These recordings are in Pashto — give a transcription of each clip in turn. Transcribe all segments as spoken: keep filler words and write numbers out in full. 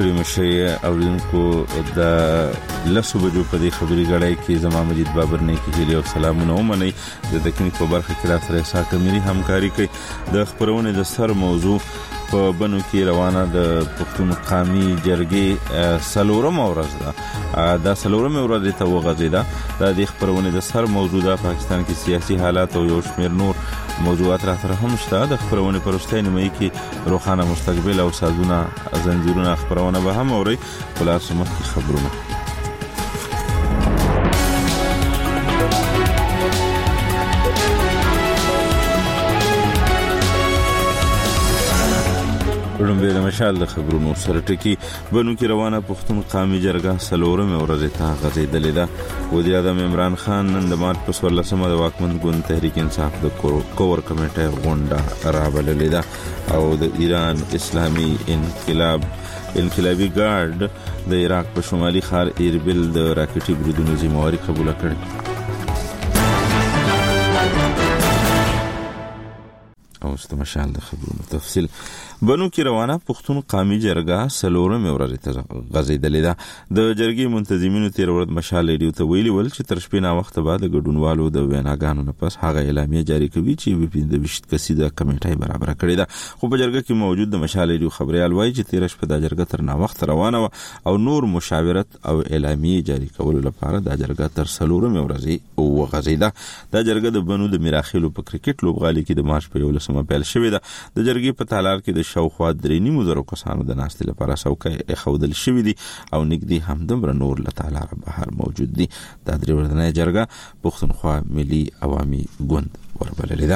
ستړي مشه اوریدونکو د لسو بجو په دې خبري غړای کې زما مجید بابر نه کې هلي او سلامونه ومني د تکنیک په برخه کې را سره ساته ملي همکاري کوي د خبرونه د سر موضوع په بنو کې روانه د پښتون قومي جرګې سلورم ورځ ده دا سلورم ورځ ته وغځیده د دې خبرونه د سر موضوع د پاکستان کې سیاسي حالات او یو شمېر نور موضوعات را سره هم شته د خبرونه پرسته نیمه کې روخانه مستقبل او سازونه زنجیرونه خبرونه به هم اوري خلاص مخکې خبرونه ورن به مشال د خبرونو سره ټکی بنو کې روانه پښتون قومي جرګه سلورم ورځ ته غځېدلې ده وزیر اعظم عمران خان نن د مارچ په څوارلسمه د واکمن ګوند تحریک انصاف د کور کمیټه غونډه رابللې ده او د ایران اسلامي انقلاب انقلابی ګارد د عراق په شمالي ښار ایربیل د راکټي بریدونو ذمہواری قبول کړه او استمشال د خبرونو تفصیل بنو کې روانه پښتون قومي جرګه سلورم ورځ ته غځېدلې ده د جرګې منتظمینو تیر ورځ مشال ریډیو ته ویلي ول چې تر شپې نا وخت بعد ګډونوالو د ویناګانو نه پس هغه اعلامیه جاری کوي چې د وشت کسي د کمیټې برابر کړی ده خو په جرګه کې موجود د مشال ریډیو خبريال وایي چې تیر شپه د جرګه تر نا وخت روانه او نور مشاورت او اعلامیه جاری کول لپاره د جرګه تر سلورم ورځ وغځېده د جرګه د بنو د میراخیلو په کرکټ لوبغالي کې د مارچ په یولسمه پیل شوې ده د جرګې په تالار کې د شاوخوا درې نیمو زرو کسانو د ناستې لپاره څوکۍ ایښودل شوې دي او نږدې همدومره نور له تالاره بهر موجود دي دا درې ورځنۍ جرګه پښتونخوا ملي عوامي ګوند وربللې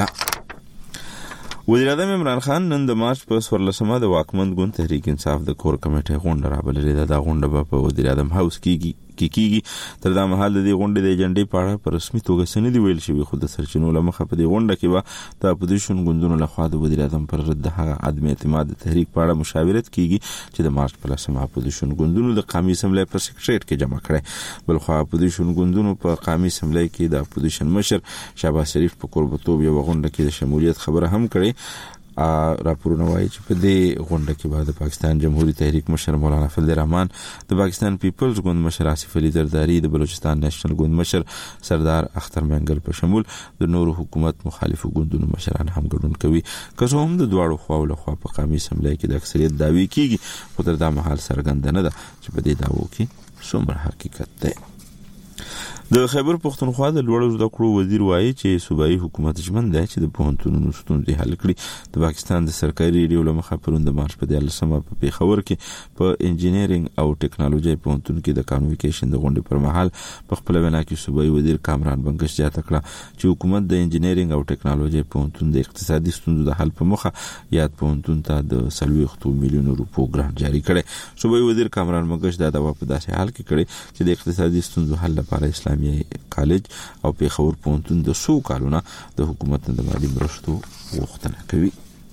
ده وزیر اعظم عمران خان نن د مارچ په څوارلسمه د واکمن ګوند تحریک انصاف د کور کمیټې غونډه رابللې ده دا غونډه په وزیر اعظم هاوس کې کې کیږي تر دا مهال د دې غونډې د ایجنډې په اړه په رسمي توګه څه نه دی ویل شوی خو د سرچینو له مخې په دې غونډه کې به د اپوزیشن ګوندونو لخوا د وزیر اعظم پر ضد هغه عدم اعتماد د تحریک په اړه مشاورت کیږي چې د مارچ په لسمه اپوزیشن ګوندونو د قومي اسمبلی په سکریټریټ کې جمع کړي بل خو اپوزیشن ګوندونو په قومي اسمبلی کې د اپوزیشن مشر شهباز شریف په قربتوب یو غونډه کې د شمولیت خبره هم کړې راپورونه وایي چې په دې غونډه کې بعد پاکستان جمهوریت تحریک مشر مولانا فضل الرحمن د پاکستان پیپلز ګوند مشر آصف علي زرداری د بلوچستان نېشنل ګوند مشر سردار اختر منګل په شمول د نورو حکومت مخالفو ګوندونو مشران هم ګډون کوي که څه هم د دواړو خواو له خوا په قومي اسمبلی کې د اکثریت دعوی کیږي خو تر دا مهال څرګنده نه ده چې په دې دعوو کې څومره حقیقت دی د خیبر پښتونخوا د لوړو زده کړو وزیر وایي چې صوبایي حکومت ژمن دی چې د پوهنتونونو ستونزې حل کړي د پاکستان د سرکاري ریډیو له مخې پرون د مارچ په دیارلسمه په پیښور کې په انجینرینګ او ټیکنالوژي پوهنتون کې د کانویکیشن د غونډې پر مهال په خپل وینا کې صوبایي وزیر کامران بنگش زیاته کړه چې حکومت د انجینرینګ او ټیکنالوژي پوهنتون د اقتصادي ستونزو د حل په موخه یاد پوهنتون ته د څلوېښت میلیونو روپو ګرانټ جاری کړی صوبایي وزیر کامران بنگش دا دوا په داسې حال کې کړی چې د اقتصادي ستونزو حل لپاره اسلامي کالج او پیښور پوهنتون د سو کالونه د حکومت د مالي مرستو غوښتنه کوي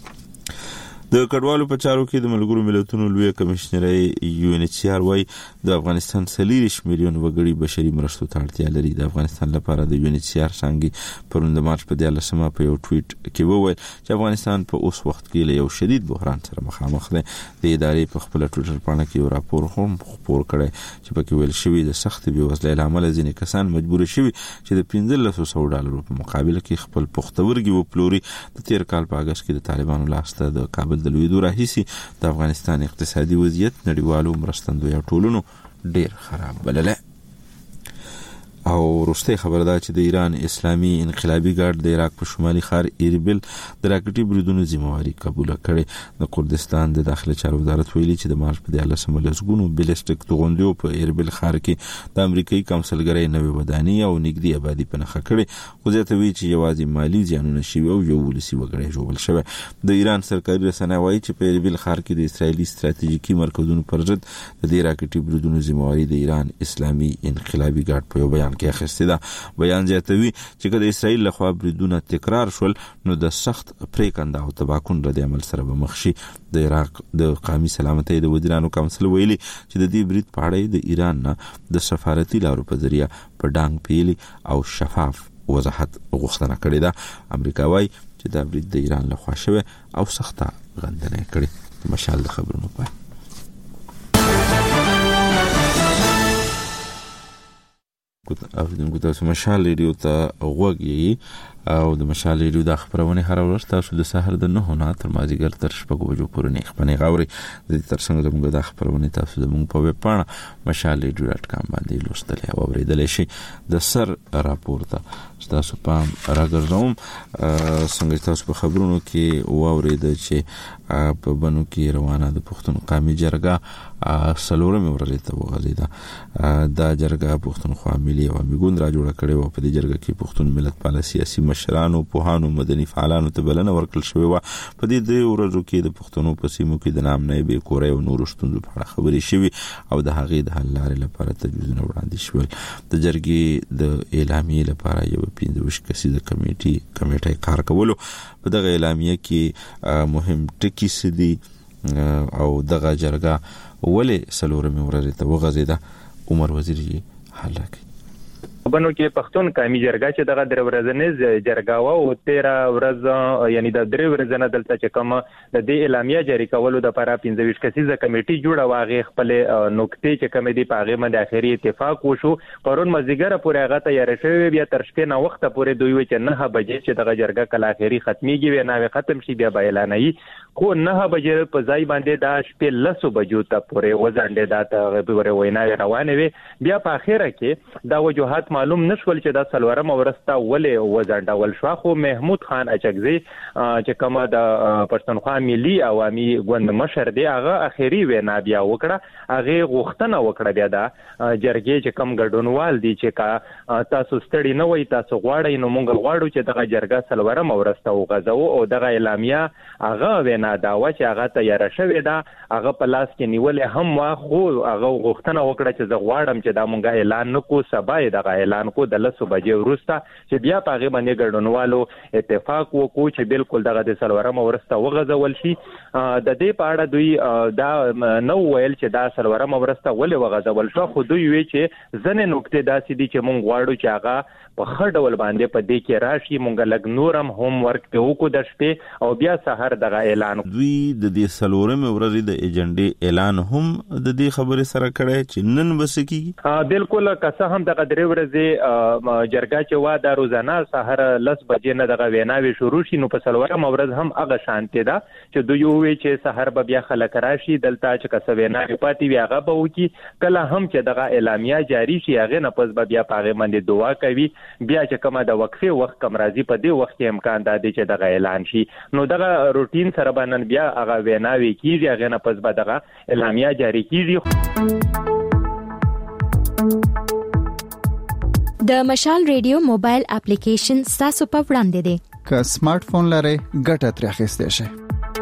د کډوالو په چارو کې د ملګرو ملتونو لوی کمشنري یو ان ایچ سی آر وايي د افغانستان څلوېښت میلیون وګړي بشري مرستو ته اړتیا لري د افغانستان لپاره د یو ان ایچ سی آر څنګه پرون د مارچ په دیارلسمه په یو ټویټ کې وویل چې افغانستان په اوس وخت کې له یو شدید بحران سره مخامخ دی د ادارې په خپل ټویټر باندې کې یو راپور هم خپور کړی چې پکې ویل شوی د سخت بېوزلۍ له امله ځینې کسان مجبور شوي چې د پنځلس سوه ډالرو په مقابل کې خپل پختورګي وپلوري د تیر کال په اګست کې د طالبانو لاسته د کابل د لویدو راهیسي د افغانستان اقتصادي وضعیت نړیوالو مرستندویه ټولنو ډیر خراب بلله او وروستۍ خبر ده چې د ایران اسلامي انقلابی ګارد د عراق په شمالي ښار ایربیل د راکټي بریدونو ذمہواری قبول کړې د کردستان د داخله چارو وزارت ویلي چې د مارچ په دیارلسمه لسګونو بیلسټیک توغندیو په ایربیل ښار کې د امریکایي کونسلګرۍ نوې ودانۍ او نږدې آبادي په نښه کړې خو زیاتوي چې یوازې مالي زیانونه شوي او یو ولسي وګړی ژوبل شوی د ایران سرکاري رسنۍ وایي چې په ایربیل ښار کې د اسرائیلي ستراتیژیکي مرکزونو پر ضد د دې راکټي بریدونو ذمہواری د ایران اسلامي انقلابی ګارد په یو بیان کې اخیسته ده بیان زیاتوي چې کله اسرائیل لخوا بریدونه تکرار شول نو د سخت پریکنده او تباکون رد عمل سره به مخ شي د عراق د قومي سلامتۍ د وزیرانو کونسل ویلي چې د دې برید په اړه د ایران نه د سفارتي لارو په ذریعہ په ډانګ پیلي او شفاف وضاحت غوښتنه کړې ده امریکا وايي چې دا برید د ایران لخوا شوی او سخته غندنه کړې مشال د خبرونو پای اوریدونکو تاسو مشال ریډیو ته غوږ یې او د مشال ریډیو د خبرونه هر ورځ تاسو د سحر د نه نه تر مازیګر تر شپږ بجو پورې نه خبرونه غوړي د تر څنګه زموږ د خبرونه تاسو زموږ په ویب پاڼه مشال ریډیو ډاټ کام باندې لوستل او اوریدل شي د سر راپورته تاسو پام راګرځوم څنګه تاسو په خبرونو کې واورید چې په بنو کې روانه د پښتون قومي جرګه سلورم ورځ ته وغځیده دا جرګه پښتونخوا ملي عوامي ګوند را جوړ کړي او په دې جرګه کې پښتون ملت پال سیاسي مشرانو پوهانو مدني فعالانو ته بلنه ورکړل شوې و په دې درې ورځو کې د پښتنو په سیمو کې د نام نه به کورې او نور شتونځو په اړه خبرې شوې او د هغې د حل لارې لپاره تجویزونه وړاندې شول د جرګې د اعلامیې لپاره یو پنځه ویشت کسیزه کمیټي کمیټه کار کولو په دغه اعلامیه کې مهم ټکي سدي او دغه جرګه ولې سلورمه ورځ ته وغځیده عمر وزیر یې حل کړ بنو کې پښتون قومي جرګه چې دغه درې ورځې جرګه و او تیرا ورځ یعنی د درې ورځې نه دلته چې کوم د دې اعلامیه جاری کولو د لپاره پنځه ویشت کسیزه کمیټي جوړه واغې خپل نقطې چې کوم دي په هغه باندې اخیری اتفاق وشو پرون مازیګر پورې هغه تیار شوی بیا تر شپې نه وخت پورې دوی و چې نه بجې چې دغه جرګه کله اخیری ختميږي و نه ختم شي بیا اعلانوي خو نه بجې په ځای باندې دا شپې لسو بجو ته پورې وځنډه دا ته پورې وینا روانه وي بیا په اخیره کې دا وجوهات معلوم نشول چې دا سلورم ورسته ولې وځنډول شو خو محمود خان اچکزي چې کومه د پښتونخوا ملي عوامي ګوند مشر دی هغه اخیری وینا بیا وکړه هغه غوښتنه وکړه بیا دا جرګې چې کم ګډونوال دي چې کا تاسو ستړي نه وای تاسو غواړئ نو مونږ غواړو چې دغه جرګه سلورم ورسته وغځو او دغه اعلامیه هغه وینا دا و چې هغه تیار شوی دا هغه په لاس کې نیولې هم وا خو هغه غوښتنه وکړه چې زه غواړم چې دا مونږه اعلان نکو سبا دغه اعلان کو د لسو بجې وروسته چې بیا په هغه باندې ګډونوالو اتفاق وکړو چې بالکل دغه د سلورم ورسته وغځول شي د دې په اړه دوی دا نو ویل چې دا سلورم ورسته ولې وغځول شو خو دوی وی چې ځنې نقطې داسې دي چې مونږ غواړو چې هغه په خړډول باندې په دې کې راشي مونږ لګ نورم هوم ورک ته وکړو د شپې او بیا سحر دغه اعلان دوی د دې سلورم ورځې د ایجنډې اعلان هم د دې خبرې سره کړی چې نن بسکی بالکل که هم دغه درې ورځې جرګه چې وا د روزانه سحر لس بجې نه دغه ویناوي شروع شي نو په سلورم ورځ هم هغه شانته ده چې دوی وی چې سحر به بیا خلک راشي دلته چې کسه ویناوي پاتې وي هغه به وکی کله هم چې دغه اعلامیه جاری شي هغه نه پس به بیا پاغه باندې دعا کوي بیا چې کومه د وقفه وخت کم راځي په دې وخت کې امکان ده چې دغه اعلان شي نو دغه روټین سره باندې بیا هغه ویناوي کیږي هغه نه پس به دغه اعلامیه جاری کیږي د مشال ریډیو موبایل اپلیکیشن تاسو په وړاندې دی که سمارټ فون لرئ ګټه ترې اخیستئ شئ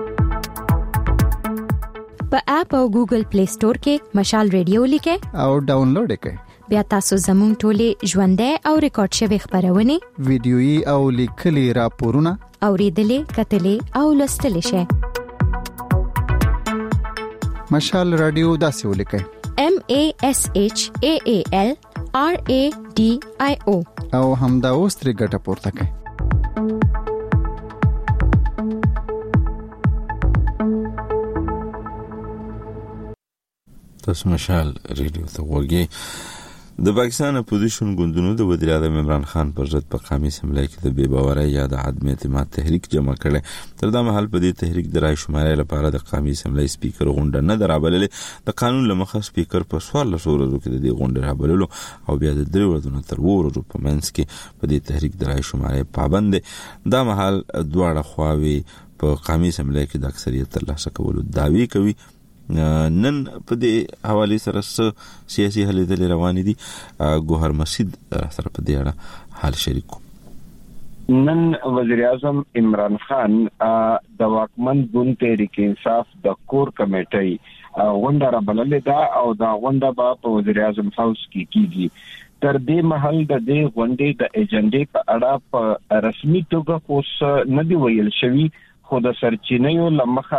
په اپ او ګوګل پلی سٹور کې مشال ریډیو لیکئ او ډاونلوډ کړئ بیا تاسو زموږ ټولې ژوندۍ او ریکارډ شوی خبرونه ویډیويي او لیکلي راپورونه اوریدلې کتلې او لوستلې شئ مشال رادیو داسې ولیکئ M A S H A A L R A D I O او همدا اوس ترې ګټه پورته کړئ تاسو مشال ریډیو ته وګورئ د پاکستان اپوزیشن ګوندونو د وزیر اعظم عمران خان پر ضد په قومي اسمبلی کې د بے باورۍ یا د عدم اعتماد تحریک جمع کړي تر دا مهال په دې تحریک د رای شمارې لپاره د قومي اسمبلی سپیکر غونډه نه درابللې د قانون لمخه سپیکر په سوال ورځو کې د دې غونډې رابللو او بیا د درې ورځې تر ورځو په منځ کې په دې تحریک د رای شمارې پابند دا مهال دواړه خواوې په قومي اسمبلی کې د اکثریت ترلاسه کولو دعوی کوي نن په دې حواله سره سیاسي هلې دلې روانې دي ګوهر مسجد سره په دې اړه حال شریکو نن وزیر اعظم عمران خان د واکمن ګوند تحریک انصاف د کور کمیټې غونډه را بللې ده او دا غونډه به په وزیر اعظم هاوس کې کیږي تر دې محل د دې غونډې د ایجنډې په اړه په رسمي توګه اوس نه دی ویل شوی خو د سرچینیو لمخه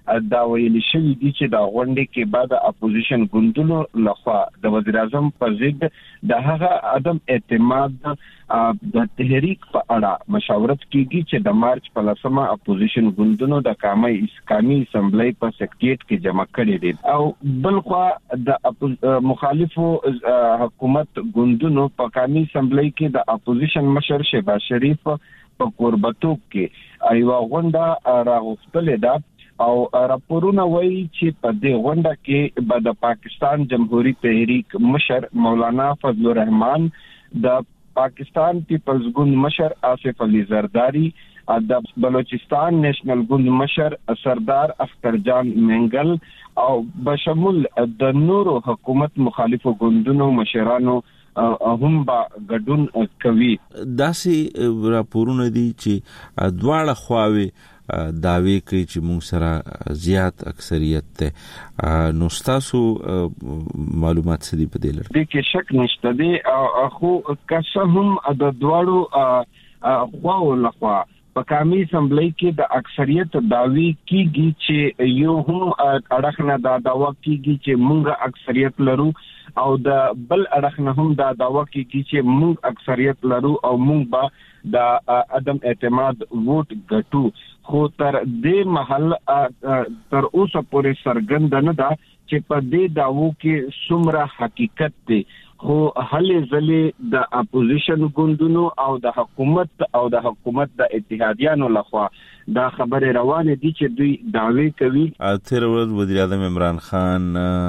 دا ویل شوی دی چې دا غونډه کې بعد اپوزیشن ګوندونو لخوا د وزیر اعظم پر ضد د هغه عدم اعتماد د تحریک په اړه مشاورت کیږي چې د مارچ په لسمه اپوزیشن ګوندونو د قومي اسلامي اسمبلی په سکریټریټ کې جمع کړي دي او بلخوا د مخالفو حکومت ګوندونو په قومي اسمبلی کې د اپوزیشن مشر شهباز شریف په قربتوب کې ایوا غونډه راغوښتلې ده او راپورونه وایي چې په دې غونډه کې به د پاکستان جمهوریت تحریک مشر مولانا فضل الرحمن د پاکستان پیپلز ګوند مشر آصف علي زرداری د بلوچستان نېشنل ګوند مشر سردار اختر جان منګل او بشمول د نورو حکومت مخالفو ګوندونو مشرانو هم با ګډون کوي. داسې راپورونه دي چې دواړه خواوې داوی کوي چې موږ سره زیات اکثریت ته نو تاسو معلومات څه دي په دې لړ دي کې شک نشته دي خو که هم د دواړو خواو لخوا په قومي اسمبلی کې د اکثریت داوی کیږي چې یو هم اړخ نه دا داوا کیږي چې موږ اکثریت لرو او د بل اړخ نه هم دا داوا کیږي چې موږ اکثریت لرو او موږ به د عدم اعتماد ووټ ګټو خو تر دې محل تر اوسه پورې څرګند نه ده چې په دې داوو کې څومره حقیقت دی خو هلې ځلې د اپوزیشن ګوندونو او د حکومت او د حکومت د اتحادیانو لخوا دا خبره روانه دي چې دوی دعوی کوي. تیر ورځ وزیر اعظم عمران خان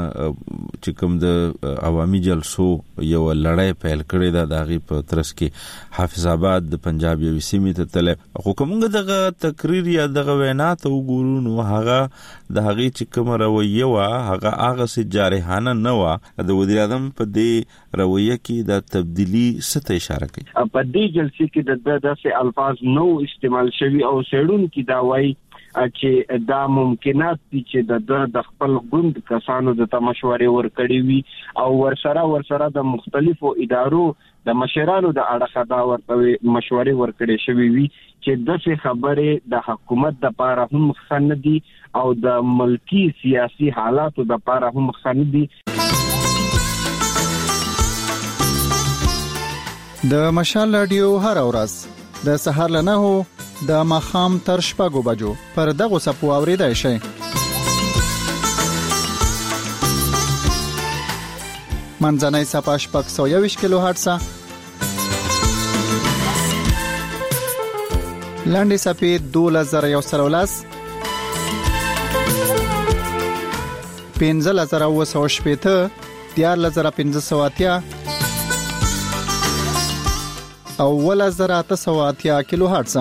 چې کوم د عوامي جلسو یو لړۍ پیل کړې ده د هغې په ترڅ کې حافظ آباد د پنجاب یوې سیمې ته تللی خو که موږ دغه تقریر یا دغه وینا ته وګورو نو هغه د هغې چې کومه رویه وه هغه هغسې جارحانه نه وه. د وزیر اعظم په دې رویه کې د تبدیلی څه ته اشاره کوي؟ په دې جلسې کې د داسې الفاظ نو استعمال شوي او سړون کې دا وایي چې دا ممکنات دي چې د د خپل ګوند کسانو د مشورې ورکړي وي او ورسره ورسره د مختلفو ادارو د مشرانو د اړه دا ورته مشورې ورکړي شوي وي چې دغه خبره د حکومت د لپاره هم خنه دي او د ملکی سیاسي حالاتو د لپاره هم خنه دي. د مشال رادیو هر ورځ د سهار له نهو د ماخام تر شپږو بجو پر دغه سپو اوریدای شي. منځنۍ صفه شپږ سوه یوویشت کیلو هرتز، لاندې صفې دولس زره یو سل او لس، پنځلس زره اوه سوه شپېته، دیارلس زره پنځه سوه اتیا او اوولس زره اته سوه اتیا کیلو هرتز.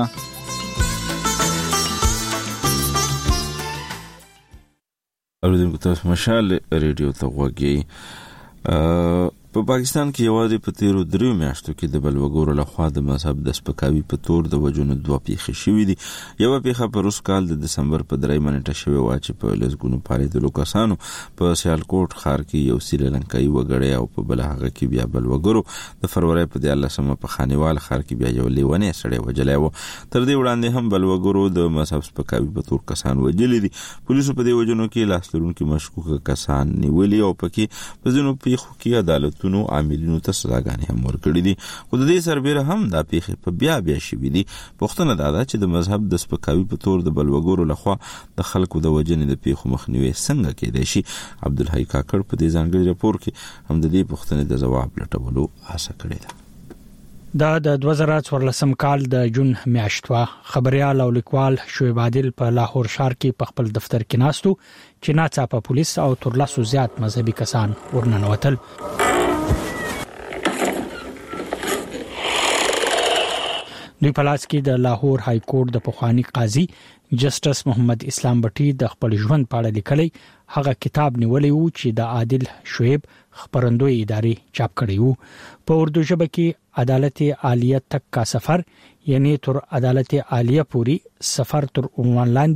اوریدونکو تاسو مشال ریډیو ته غوږی. په پاکستان کې یوازې په تیرو دریو میاشتو کې د بلوګورو لخوا د مذهب د سپکاوي په تور د وجونو دوه پیښې شوې دي. یوه پیښه په روس کال د دسمبر په درېیمه نیټه شوې وه چې په لسګونو پارېدلو کسانو په سیالکوټ ښار کې یو سریلنکایي وګړی او په بله هغه کې بیا بلوګورو د فروری په دیارلسمه په خانیوال ښار کې بیا یو لیونی سړی وژلی و. تر دې وړاندې هم بلوګورو د مذهب سپکاوي په تور کسان وژلي دي. پولیسو په دې وجونو کې لاس لرونکي مشکوکه کسان نیولي او پکې په ځینو پیښو کې عدالتونو عاملینو ته سزاګانې هم ورکړي دي. خو د دې سربیره هم دا پیښې په بیا بیا شوي دي. پوښتنه دا ده چې د مذهب د سپکاوي په تور د بلوګورو لخوا د خلکو د وژنې د پیښو مخنیوی څنګه کېدای شي؟ عبدالحی کاکړ په دې ځانګړي راپور کې هم د دې پوښتنې د ځواب لټولو هڅه کړې ده. دا د دوه زره څوارلسم کال د جون میاشت وا. خبريال او لیکوال شعیب عادل په لاهور ښار کې په خپل دفتر کې ناستو چې ناڅاپه پولیس او تر لاسو زیات مذهبي کسان ورننوتل. دوی په لاس کې د لاهور های کورټ د پخوانی قاضي جسټس محمد اسلام بټي د خپل ژوند په اړه لیکلي هغه کتاب نیولې وو چې د عادل شعیب خبرندوی ادارې چاپ کړی وو. په اردو ژبه کې عدالت عالیه تک کا سفر یعنی تر عدالت عالیه پوری سفر تر عنوان لاندې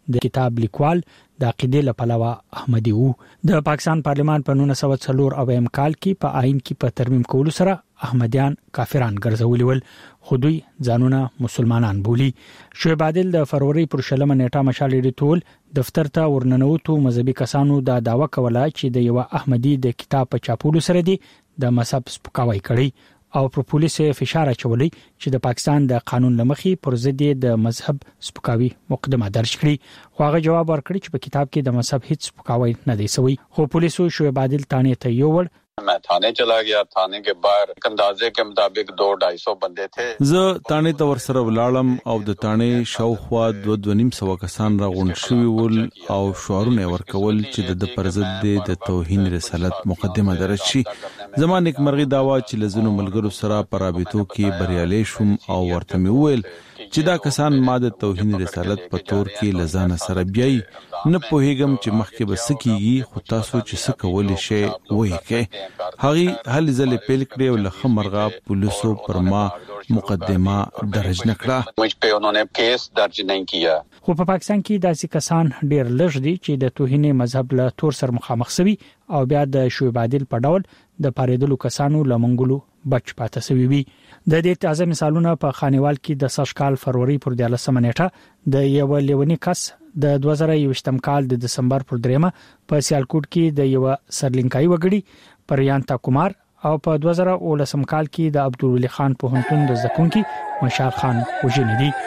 د کتاب لیکوال د عقیدې لپاره احمدي وو. د پاکستان پارلمان په نولس سوه څلور اویا کال کې په آئین کې په ترمیم کولو سره احمدیان کافران ګرځولي ول، خو دوی ځانونه مسلمانان بولي. شعیب عادل د فروری پر شلمه نیټه مشال ایډیټول دفتر ته ورننوتو مذهبي کسانو دا داوا کوله چې د یو احمدي د کتاب په چاپولو سره دی د مذهب سپکاوی کړی او پر پولیس فشار اچولی چې د پاکستان د قانون لمخې پر ضد د مذهب سپکاوی مقدمه درج کړي، خو هغه جواب ورکړي چې په کتاب کې د مذهب هیڅ سپکاوی نه دی شوی. خو پولیسو شعیب عادل تانه ته یوړ. मैं थाने चला गया. थाने के बाहर अंदाजे के मुताबिक दो ढाई सौ बंदे थे. زه تانه ته ورسره ولاړم او د تانه شاوخوا دوه دوه نیم سو کسان راغون شوي ول او شعارونه ورکول چې د پرزد د توهین رسالت مقدمه درج شي. زما نیک مرغي داوا چې لزنو ملګرو سره پرابطو کې بریالي شوم او ورته مې وویل چې دا کسان ما د توهین رسالت په تور کې لزانه سره بیاي. نه پوهیږم چې مخکې به سکیږي، خو تاسو چې سکول شي وایي کې هغه هل زل پیل کړی او لخ مرغا پولیسو پر ما مقدمه درج نکړه، مجھ په انہوں نے کیس درج نہیں کیا. خو په پاکستان کې داسې کسان ډیر لږ دي چې د توهین مذهب له تور سره مخامخ شوي او بیا د شعیب عادل په ډول د پاریدلو کسانو لمنګلو بچ پاتې شوي وي. د دې تازه مثالونه په خانیوال کې د سشکال فروری پر دیالسمه نیټه د یو لیونی کس د دوه زره یوویشتم کال د دسمبر پر دریمه په سیالکوټ کې د یو سرلینکای وګړي پریانتا کومار او په دوه زره اولسم کال کې د عبدالولي خان پوهنتون د زکونکي مشال خان وژنې دي.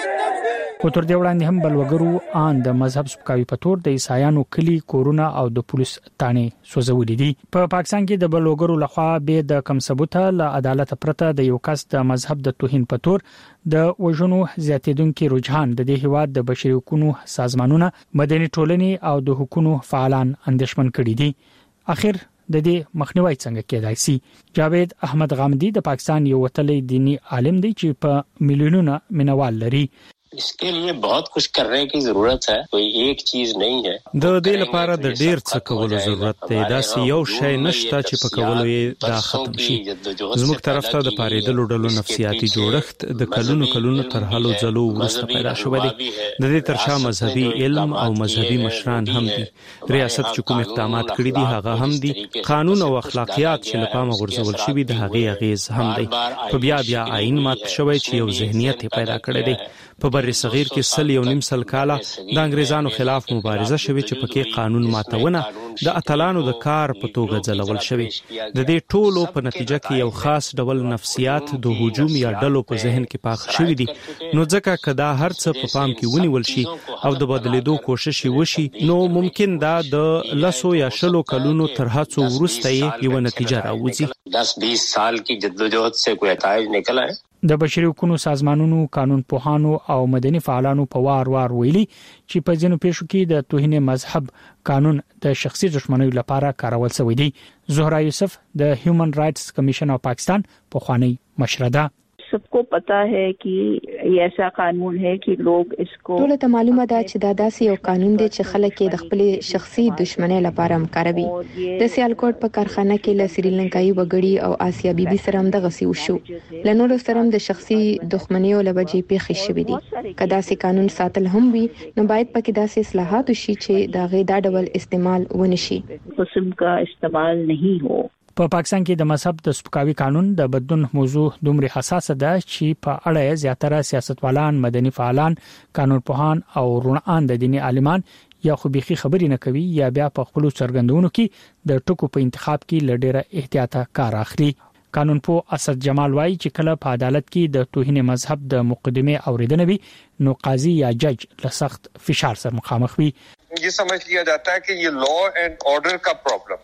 خو تر دې وړاندې هم بلوګرو ان د مذهب سپکاوي په تور د عیسایانو کلی کورونه او د پولیس تانې سوځولې دي. په پاکستان کې د بلوګرو لخوا به د کم ثبوت له عدالت پرته د یو کس د مذهب د توهین په تور د وژنو زیاتیدونکو رجحان د دې هیواد د بشري حقوقو سازمانونه، مدني ټولنې او د حقوقو فعالان اندېښمن کړي دي. اخر د دې مخنیوي څنګه کېدای شي؟ جاوید احمد غامدی د پاکستان یو وتلی دینی عالم دی چې په میلیونونو منوال لري. इसके लिए बहुत कुछ करने की जरूरत है, कोई एक चीज नहीं है. د دې لپاره د ډیر څه کولو ضرورت دی. دا یو شی نشته چې په کولو یې دا ختم شي. زموږ طرف ته د پاریدلو ډلو نفسیاتي جوړښت د کلونو کلونو تر هلو ځلو وروسته پیدا شوی دی. د دې ترشا مذهبي علم او مذهبي مشران هم دي. ریاست چې کوم اقدامات کړی دي هغه هم دي. قانون او اخلاقیات چې لپاره غورځول شوی د هغه اغیز هم دی. په بیا بیا آئین مات شوی چې یو ذهنیت پیدا کړی دی. په بر صغیر کې سل یو نیم سل کاله د انګریزانو خلاف مبارزه شوه چې پکې قانون ماتونه د اتلانو د کار په توګه ځلول شوی. د دې ټولو په نتیجه کې یو خاص ډول نفسیات د هجوم یا ډلو په ذهن کې پاخ شوی دي. نو ځکه کدا هر څه په پام کې ونیول شي او د بدلیدو کوشش وشي نو ممکن دا د لسو یا شلو کلونو تر هڅو وروسته یو نتیجه راوځي. दस बीस साल की जद्दोजहद से कोई नतीجه निकला है. د بشري حقوقو سازمانونو، قانون پوهانو او مدني فعالانو په وار وار ویلي چې په ځینو پیښو کې د توهین مذهب قانون د شخصي دښمنیو لپاره کارول شوی دی. زهرا یوسف د هیومن رائټس کمیشن اف پاکستان په خوانی مشره ده. सबको पता है कि ये ऐसा कानून है कि लोग इसको ټول ته معلومه ده چې دا داسې یو قانون دی چې خلک د خپل شخصي دښمنۍ لپاره مکاروي. د سیالکوټ په کارخانه کې له سریلانکایي وګړي او آسیا بیبي سره هم دغه سی وشو. لنور سره هم د شخصي دښمنیو لوجې پیښې شوې دي. کدا سي قانون ساتل هم وي نو باید پکې داسې اصلاحات وشي چې دا غي دا ډول استعمال ونشي. قسم کا استعمال नहीं हो. په پاکستان کې د مذهب د سپکاوي قانون د بدلون موضوع دومره حساسه ده چې په اړه زیاتره سیاستوالان، مدني فعالان، قانون پوهان او رونان د دیني عالمان یا خو بيخي خبرې نه کوي یا بیا په خپل څرګندونو کې د ټکو په انتخاب کې لډیره احتیاط کار اخلي. قانون پوه اسد جمال وايي چې کله په عدالت کې د توهین مذهب د مقدمه اوریدنه وي نو قاضي یا جج له سخت فشار سره مخامخ وي. یہ سمجھ لیا جاتا ہے کہ یہ لا اینڈ آرڈر کا پرابلم.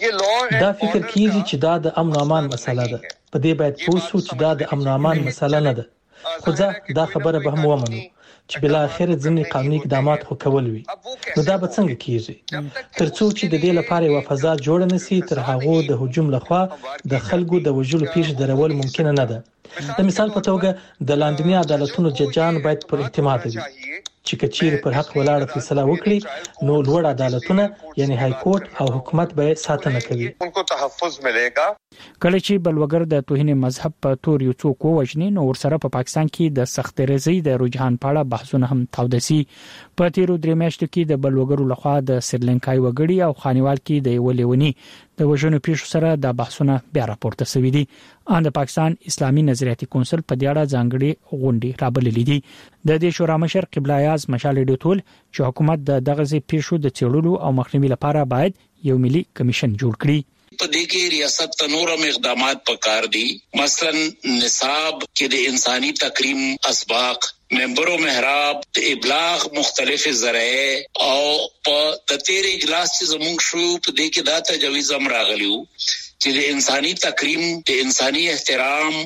دا فکر کیږي چې دا د امن او امان مسله ده. په دې باید پوه شو چې دا د امن او امان مسله نه ده. خو ځکه دا خبره به هم ومنو چې بل اخر ځینې قانوني اقدامات خو کول وي. نو دا به څنګه کیږي؟ ترڅو چې د دې لپاره یو فضا جوړ نشي تر هغه د هجوم لخوا د خلکو د وژلو پیښ درول ممکن نه ده. د مثال په توګه د لاندنی عدالتونو ججان باید پر اعتماد وي. چې کچیر پر حق ولاړ فیصله وکړي نو لوړ عدالتونه یعنی های کورټ او حکومت به ساتنه کوي. انکو تحفظ ملےگا. کله چې بلوګر د توهین مذهب په تور یو څوک وژني نو ورسره په پاکستان کې د سخت رضی د رجحان په اړه بحثونه هم تاودسي. په تیرو درې میاشتو کې د بلوګرو لخوا د سریلانکای وګړي او خانیوال کې د ولېونی د وژنو پیښو سره د بحثونه بیا راپورته شوي دي. ان د پاکستان اسلامي نظریاتي کونسل په دې اړه ځانګړي غونډې رابللې دي. د دې شورا مشر قبله اعظم مشال ډیټول چې حکومت د دغه پیښو د چېړلو او مخنیوي لپاره باید یو ملي کمیشن جوړ کړي. په دې کې ریاست تنورم اقدامات پکار دي. مثلا نصاب کې د انساني تکریم اسباق، ممبرو محراب، د ابلاغ مختلف ذرایع او په د تیر اجلاس چې زموږ شو په دې کې دا تجویز هم راغلیو چې د انساني تکریم، د انساني احترام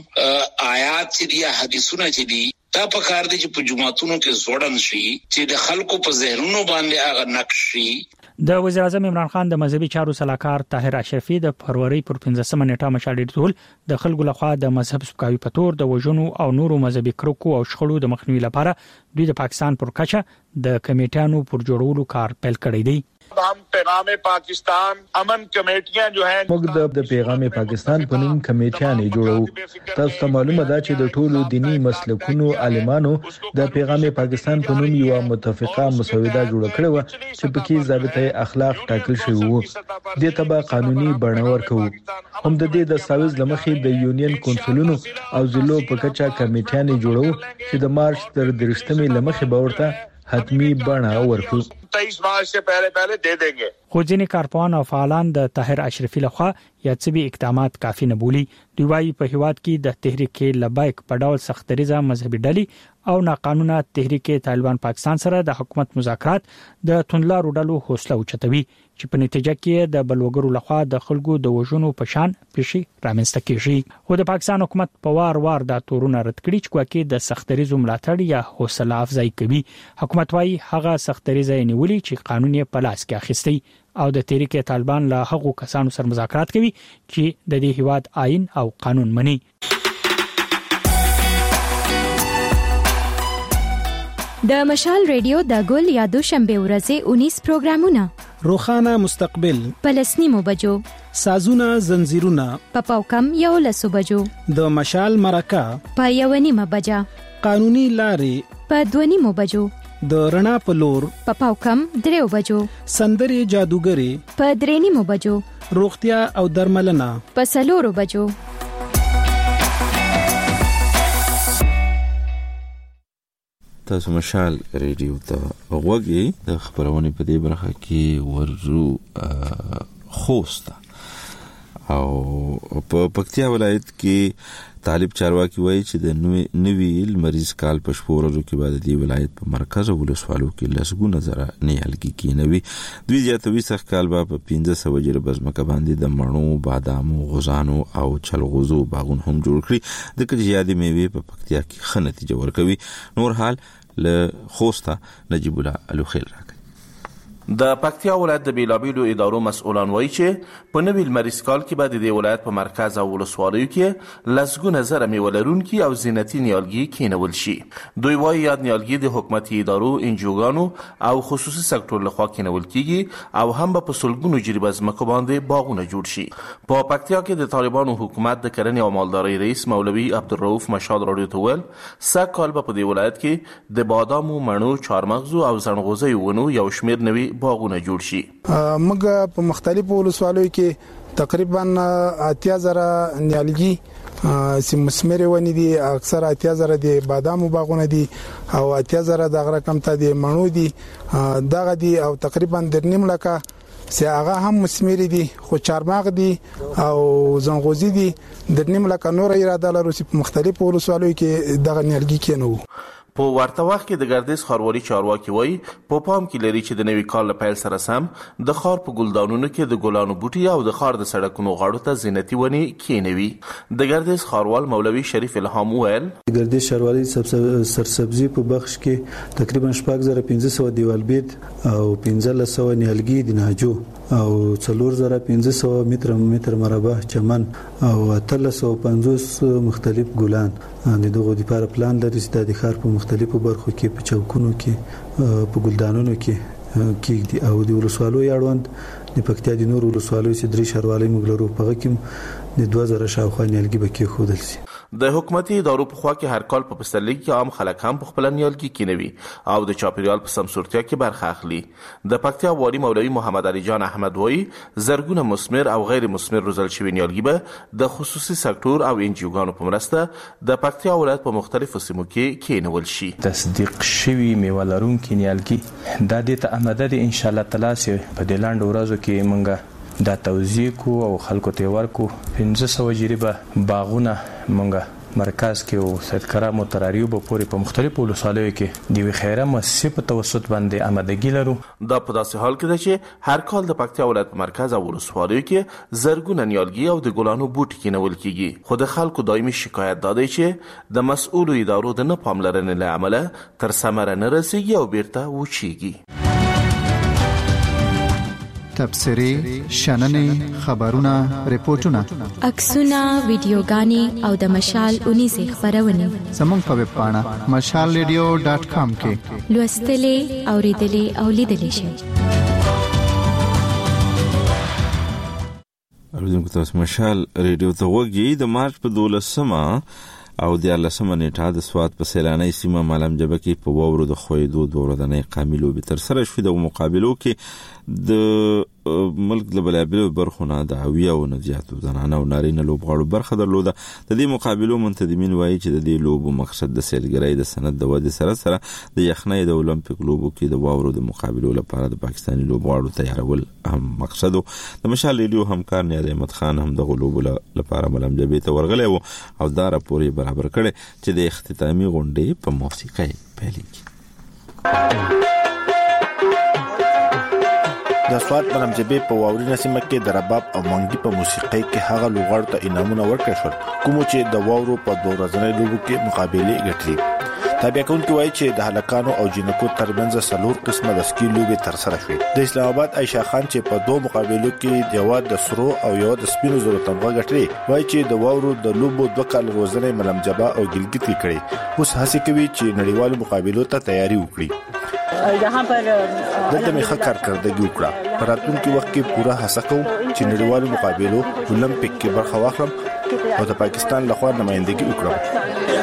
آیات چې دي، حدیثونه چې دي، دا پکار دي چې په جمعتونو کې زوړن شي چې د خلکو په ذهنونو باندې هغه نقش شي. د وزیر اعظم عمران خان د مذهبي چارو صلاحکار طاهر اشرفي د فروری پر پنځمه نیټه مشال ډیټول د خلکو لخوا د مذهب سپکاوي په تور د وژنو او نورو مذهبي کرکو او شخړو د مخنیوي لپاره دوی د پاکستان پر کچه د کمیټانو پر جوړولو کار پیل کړی دی. हम पैगाम पाकिस्तान अमन कमेटियां जो हैं موږ د پیغام پاکستان په نوم کمیټیانې جوړو. تاسو ته معلومه ده چې د ټولو دینی مسلکونو عالمانو د پیغام پاکستان په نوم یو متفقه مسوده جوړه کړې و چې پکې ضابطه اخلاق ټاکل شوی وو. د تبع قانوني بڼه ورکو. هم د دې د ساویز لمخې د یونین کونسلونو او ضلعو په کچه کمیټیانې جوړو چې د مارچ تر درشتمې لمخې باورته حتمی بڼه ورکو. तेईस मार्च से पहले पहले दे देंगे. خو ځینې کارپوهان او فعالان د طاهر اشرفي لخوا یا څبي اقدامات کافي نه بولي. دوی وايي په هیواد کې د تحریک لبیک په ډول سختریزه مذهبي ډلې او ناقانونه تحریک طالبان پاکستان سره د حکومت مذاکرات د توندلارو ډلو حوصله اوچتوي چې په نتیجه کې د بلوګرو لخوا د خلکو د وژنو په شان پیښې رامنځته کیږي. خو د پاکستان حکومت په وار وار د تورونه رد کړي چې کوکې د سختریزو ملاتړ یا حوصله افزایی کوي. حکومت وايي هغه سختریزه نیولې چې قانون یې په لاس کې اخیستی او د تحریک طالبان له هغو کسانو سره مذاکرات کوي چې د دې هیواد آئین او قانون مني. د مشال ریډیو د ګل یا دوشنبه ورځې اونیس پروګرامونه روخانه مستقبل پلسنیمو بجو سازونه زنجیرونه په پاوکم یو لسو بجو د مشال مرکه په یو نیمه بجا قانوني لارې په دوه نیمو بجو د رڼا په لور په پاوکم دریو بجو سندري جادوګری په درې نیمو بجو روغتیا او درملنه په سلورو بجو. تاسو مشال ریډیو ته وګورئ. د خبرونه په دې برخه کې ورزو خوسته او په پکتیا ولایت کې طالب چارواکي وایي چې د نوي مریض کال په شپورو کې بعد دی ولایت په مرکز او ولسوالو کې لسګونه زره نیالګي کینوي. دوی زیاتوي سخت کال په پنځه سوه جره بزمکه باندې د مڼو، بادامو، غوزانو او چلغوزو باغون هم جوړ کړي د کله زیاتې میوه په پکتیا کې ښه نتیجه ورکوي. نور حال له خوسته نجیب الله الوخیل راکړي. د پکتیا ولایت د بیلابیلو ادارو مسؤلان وایي چې په نوي لمریز کال کې به د ولایت په مرکز او ولسوالیو کې لسګونه زره میوه لرونکي او زینتي نیالګي کینول شي. دوی وایي یاد نیالګي د حکومتي ادارو، انجوګانو او خصوصي سکتور لخوا کینول کیږي او هم په سلګونو جریبه ځمکو باندې باغونه جوړ شي. په پکتیا کې د طالبانو حکومت د کرنې او مالدارۍ رئیس مولوي عبدالرؤف مشال راډیو ته ویل سږ کال به په دې ولایت کې د بادامو، مڼو، چهارمغزو او زڼغوزیو ونو یو شمېر نوي باغونه جوړ شي. موږ په مختلفو ولسوالیو کې تقریبا اتیا زره نیالګي سیم مسمره ونی دي، اکثر اتیا زره د بادامو باغونه دي او اتیا زره د رقم ته د مڼو دي دغه دي او تقریبا د نیم لکه سي هغه هم مسمره دي خو چارماغ دي او زنغوزي دي د نیم لکه نور اراده لرو چې په مختلفو ولسوالیو کې دغه نیالګي کینو. په ورته وخت کې د ګردیز ښاروالي چارواکي وایي په پام کې لري چې د نوي کال له پیل سره سم د ښار په ګلدانونو کې د ګلانو بوټي او د ښار د سړکونو غاړو ته زینتي ونې کینوي. د ګردیز ښاروال مولوي شریف الهام وویل د ګردیز ښاروالي سرسبزي په بخش کې تقریبا شپږ زره پنځه سوه دیوالبید او پنځلس سوه نیالګي د ناجو او څلور زره پنځه سوه متر متر مربع چمن او اتلس سوه پنځوس مختلف ګلان د دغو لپاره پلان لري چې د ښار په مختلفو برخو کې په چوکونو کې په ګلدانونو کې کېږي او د ولسوالۍ اړوند د پکتیا د نور ولسوالۍ چې درې شهروالۍ موږ لرو په هغه کې د دوه زره شاوخوا نیالګي به کېښودل شي. د حکومتي ادارو په خوا کې هر کال په پسرلي کې عام خلک هم په خپل نیالګي کینوي او د چاپیریال په سمسورتیا کې برخه اخلي. د پکتیا والي مولوي محمد علي جان احمد وایي زرګونه مثمر او غیر مثمر روزل شوي نیالګي به د خصوصي سکتور او انجیوګانو په مرسته د پکتیا ولایت په مختلفو سیمو کې کینول شي. تصدیق شوي میوه لرونکي نیالګي دا د ته آماده دي ان شاء الله تعالی چې په دې لاندې ورځو کې مونږ دا توزیع کو او خلکو ته ورکو. پنځه سوه جریبه باغونه مونږ مرکز کې او سید کرام او تراریو په پورې په مختلفو ولسوالیو کې د وی خیره مؤسسې په توسط باندې آمادګي لرو. دا په داسې حال کې ده چې هر کال د پکتیا ولایت په مرکز او ولسوالیو کې زرګونه نیالګي او د ګلانو بوټي کینول کیږي. خو د خلکو دایمي شکایت دا دی چې د مسؤلو ادارو د نه پاملرنې له امله تر ثمره نه رسیږي او بیرته وچیږي. تبصري شننې خبرونه ریپورتونه عکسونه ویډیوګانې او د مشال اونیزه خبرونه زموږ په ویب پاڼه مشال ریډیو ډاټ کام کې لوستلې اوریدلې او لیدلې شئ. اوریدونکو تاسو مشال ریډیو ته وګورئ. د مارچ په دولسمه او د لسمه نیټه د سواد په سیلاني سیمه مالم جبه کې په وورو د خویدو دوه ورځې قامي لوبې تر سره شوې. د مقابلو کې د ملک د بلابلو برخونه د اویا او نزياتو زنانه او نارینه لوبغاړو برخه درلوده. د دې مقابلو منتظمین وایي چې د دې لوبو مقصد د سیلګرۍ د سند د ودې سره سره د یخنۍ د اولمپیک لوبو کې د واورو د مقابلو لپاره د پاکستاني لوبغاړو تیارول هم مقصد و. د مشال ریډیو همکار نیاز احمد خان هم د لوبو لپاره ملم جبې ته ورغلی و او دا راپور یې برابر کړی چې د اختتامي غونډې په موسیقۍ پیلېږي. د سواد ملم جبې په واورینه سیمه کې د رباب او منګي په موسیقۍ کې هغه لوغړو ته انعامونه ورکړل شول کوم چې د واورو په دوه ورځې لوبو کې مقابله ګټلې. تابع کوونکي وایي چې د هلکانو او جنکو ترمنځ څلور قسمه د سکی لوبې تر سره شوې. د اسلام آباد عائشہ خان چې په دوه مقابلو کې یو د سرو او یو د سپینو زرو تمغه ګټلې وایي چې د واورو د لوبو دوه کال روزنه ملم جبا او ګلګت کړي. اوس هڅه کوي چې نړیوالو مقابلو ته تیاری وکړي. यहाँ पर دلته مې ښه کارکردګي وکړه. په راتلونکي وخت کې پوره هڅه کوم چې نړیوالو مقابلو اولمپیک کې برخه واخلم او د پاکستان لخوا نمائندګي وکړم.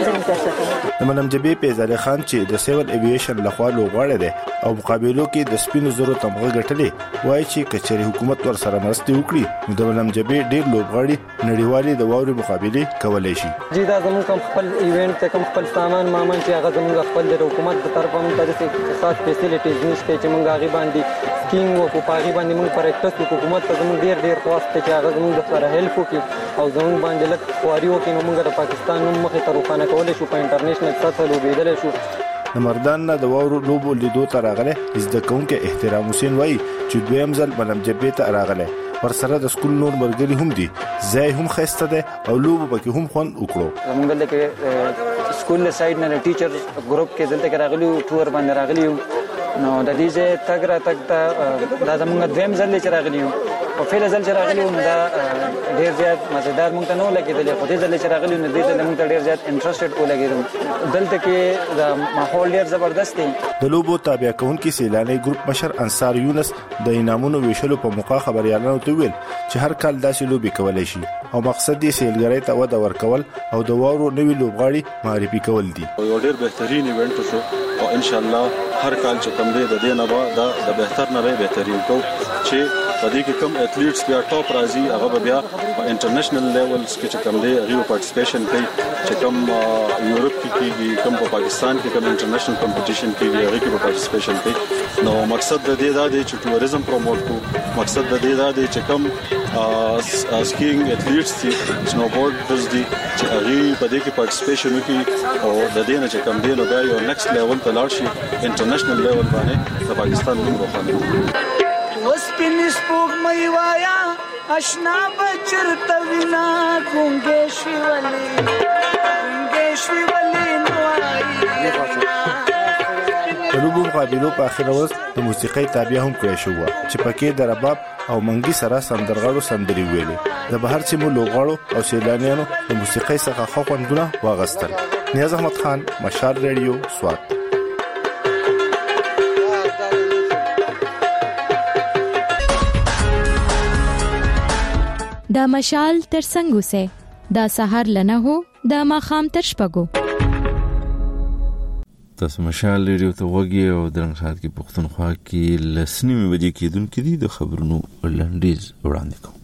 د ملم جبې پیزار خان چې د سیول ایویشن لخوا لوغړی دی او مقابلو کې د سپینو زرو تمغه ګټلې وایي چې کچري حکومت ور سره مرسته وکړي نو د ملم جبې ډېر لوغړی نړیوالي د واوري مقابله کولای شي. جی دا زموږ کوم خپل ایونت ته کوم خپل سامان مامان چې هغه زموږ خپل د حکومت په طرفه موږ ته خاص فیسیلیټیز نشته چې موږ هغه باندې سکینګ او په هغه باندې موږ پریکټس وکړو. حکومت ته زموږ ډېر ډېر خواسته چې هغه زموږ لپاره هیلپ وکړي او زموږ باندې لک خواري وکړي نو موږ د پاکستان نوم مخې ته روښانه کولای شو په انټرنیشنل سطح لوبېدلی شو. د مردان نه د واورو لوبو لیدو ته راغلی زده کوونکی احترام حسین وایي چې دویم ځل ملم جبې ته راغلی پر سره د سکول نور مرګري هم دي ځای هم ښایسته دی او لوبو پکې هم خوند وکړو. زموږ دلته سکول له سایډ نه د ټیچر ګروپ کې دلته کې راغلي وو ټور باندې راغلي وو نو د دې ځای تګ راتګ ته دا زموږ دویم ځل چې راغلي وو او فعلا ځل چې راغلي وو دا ډېر زیات مزیدار موږ ته نه ولګېدلی خو دې ځل چې راغلي وو نو دې ځل موږ ته ډېر زیات انټرسټډ ولګېدو. دلته کې د ماحول ډېر زبردست دی. د لوبو تابع کوونکي سیلاني ګروپ مشر انصار یونس د انعامونو ویشلو په موقع خبريالانو ته ویل چې هر کال داسې لوبي کولای شي او مقصد یې سیلګرۍ ته وده ورکول او د واورو نوي لوبغاړي معرفي کول دي. یو ډېر بهترین ایونت شو او ان شاء الله هر کال چې کوم دی د دې نه به د بهتر نه بهترین کو چې په دې کې کوم اټلیټس بیا ټاپ راځي هغه بیا په انټرنیشنل لیولز کې چې کوم دی هغه پارټیسپیشن کوي چې کوم یورپ کې کېږي کوم په پاکستان کې کوم انټرنیشنل کمپټیشن کېږي هغه کې پارټیسپیشن کوي. نو مقصد د دې دا دی چې ټوریزم پروموټ کو مقصد د دې دا دی چې کوم سکینګ اټلیټس دي سنوبورډرز دي چې هغه په دې کې پارټیسپیشن وکړي او د دې نه چې کوم دی نو دا یو نیکسټ لیول ته لاړ شي انټرنیشنل لیول باندې د پاکستان نوم روښانه. وسپینس پوغ مې وایا آشنا بچرته وینا ګونګې شوي ولې ګونګې شوي ولې نو د لوبو مقابلو په اخر ورځ د موسیقۍ تابع هم کړی شو چې پکې د رباب او منګي سره سندرغاړو سندري ویلې. د بهر سیمو لوغاړو او سیلانیانو د موسیقۍ څخه خو خوندونه واغستل. نیاز احمد خان، مشال ریډیو، سوات. د مشال تر څنګ اوسه د سحر لنه هو د ماخام تر شپږو. تاسو مشال ریډیو ته وګورئ او درنګ سات کې پښتونخوا کې لسنیمه بجې کېدونکې دي د خبرونو لنډیز وړاندې کوم.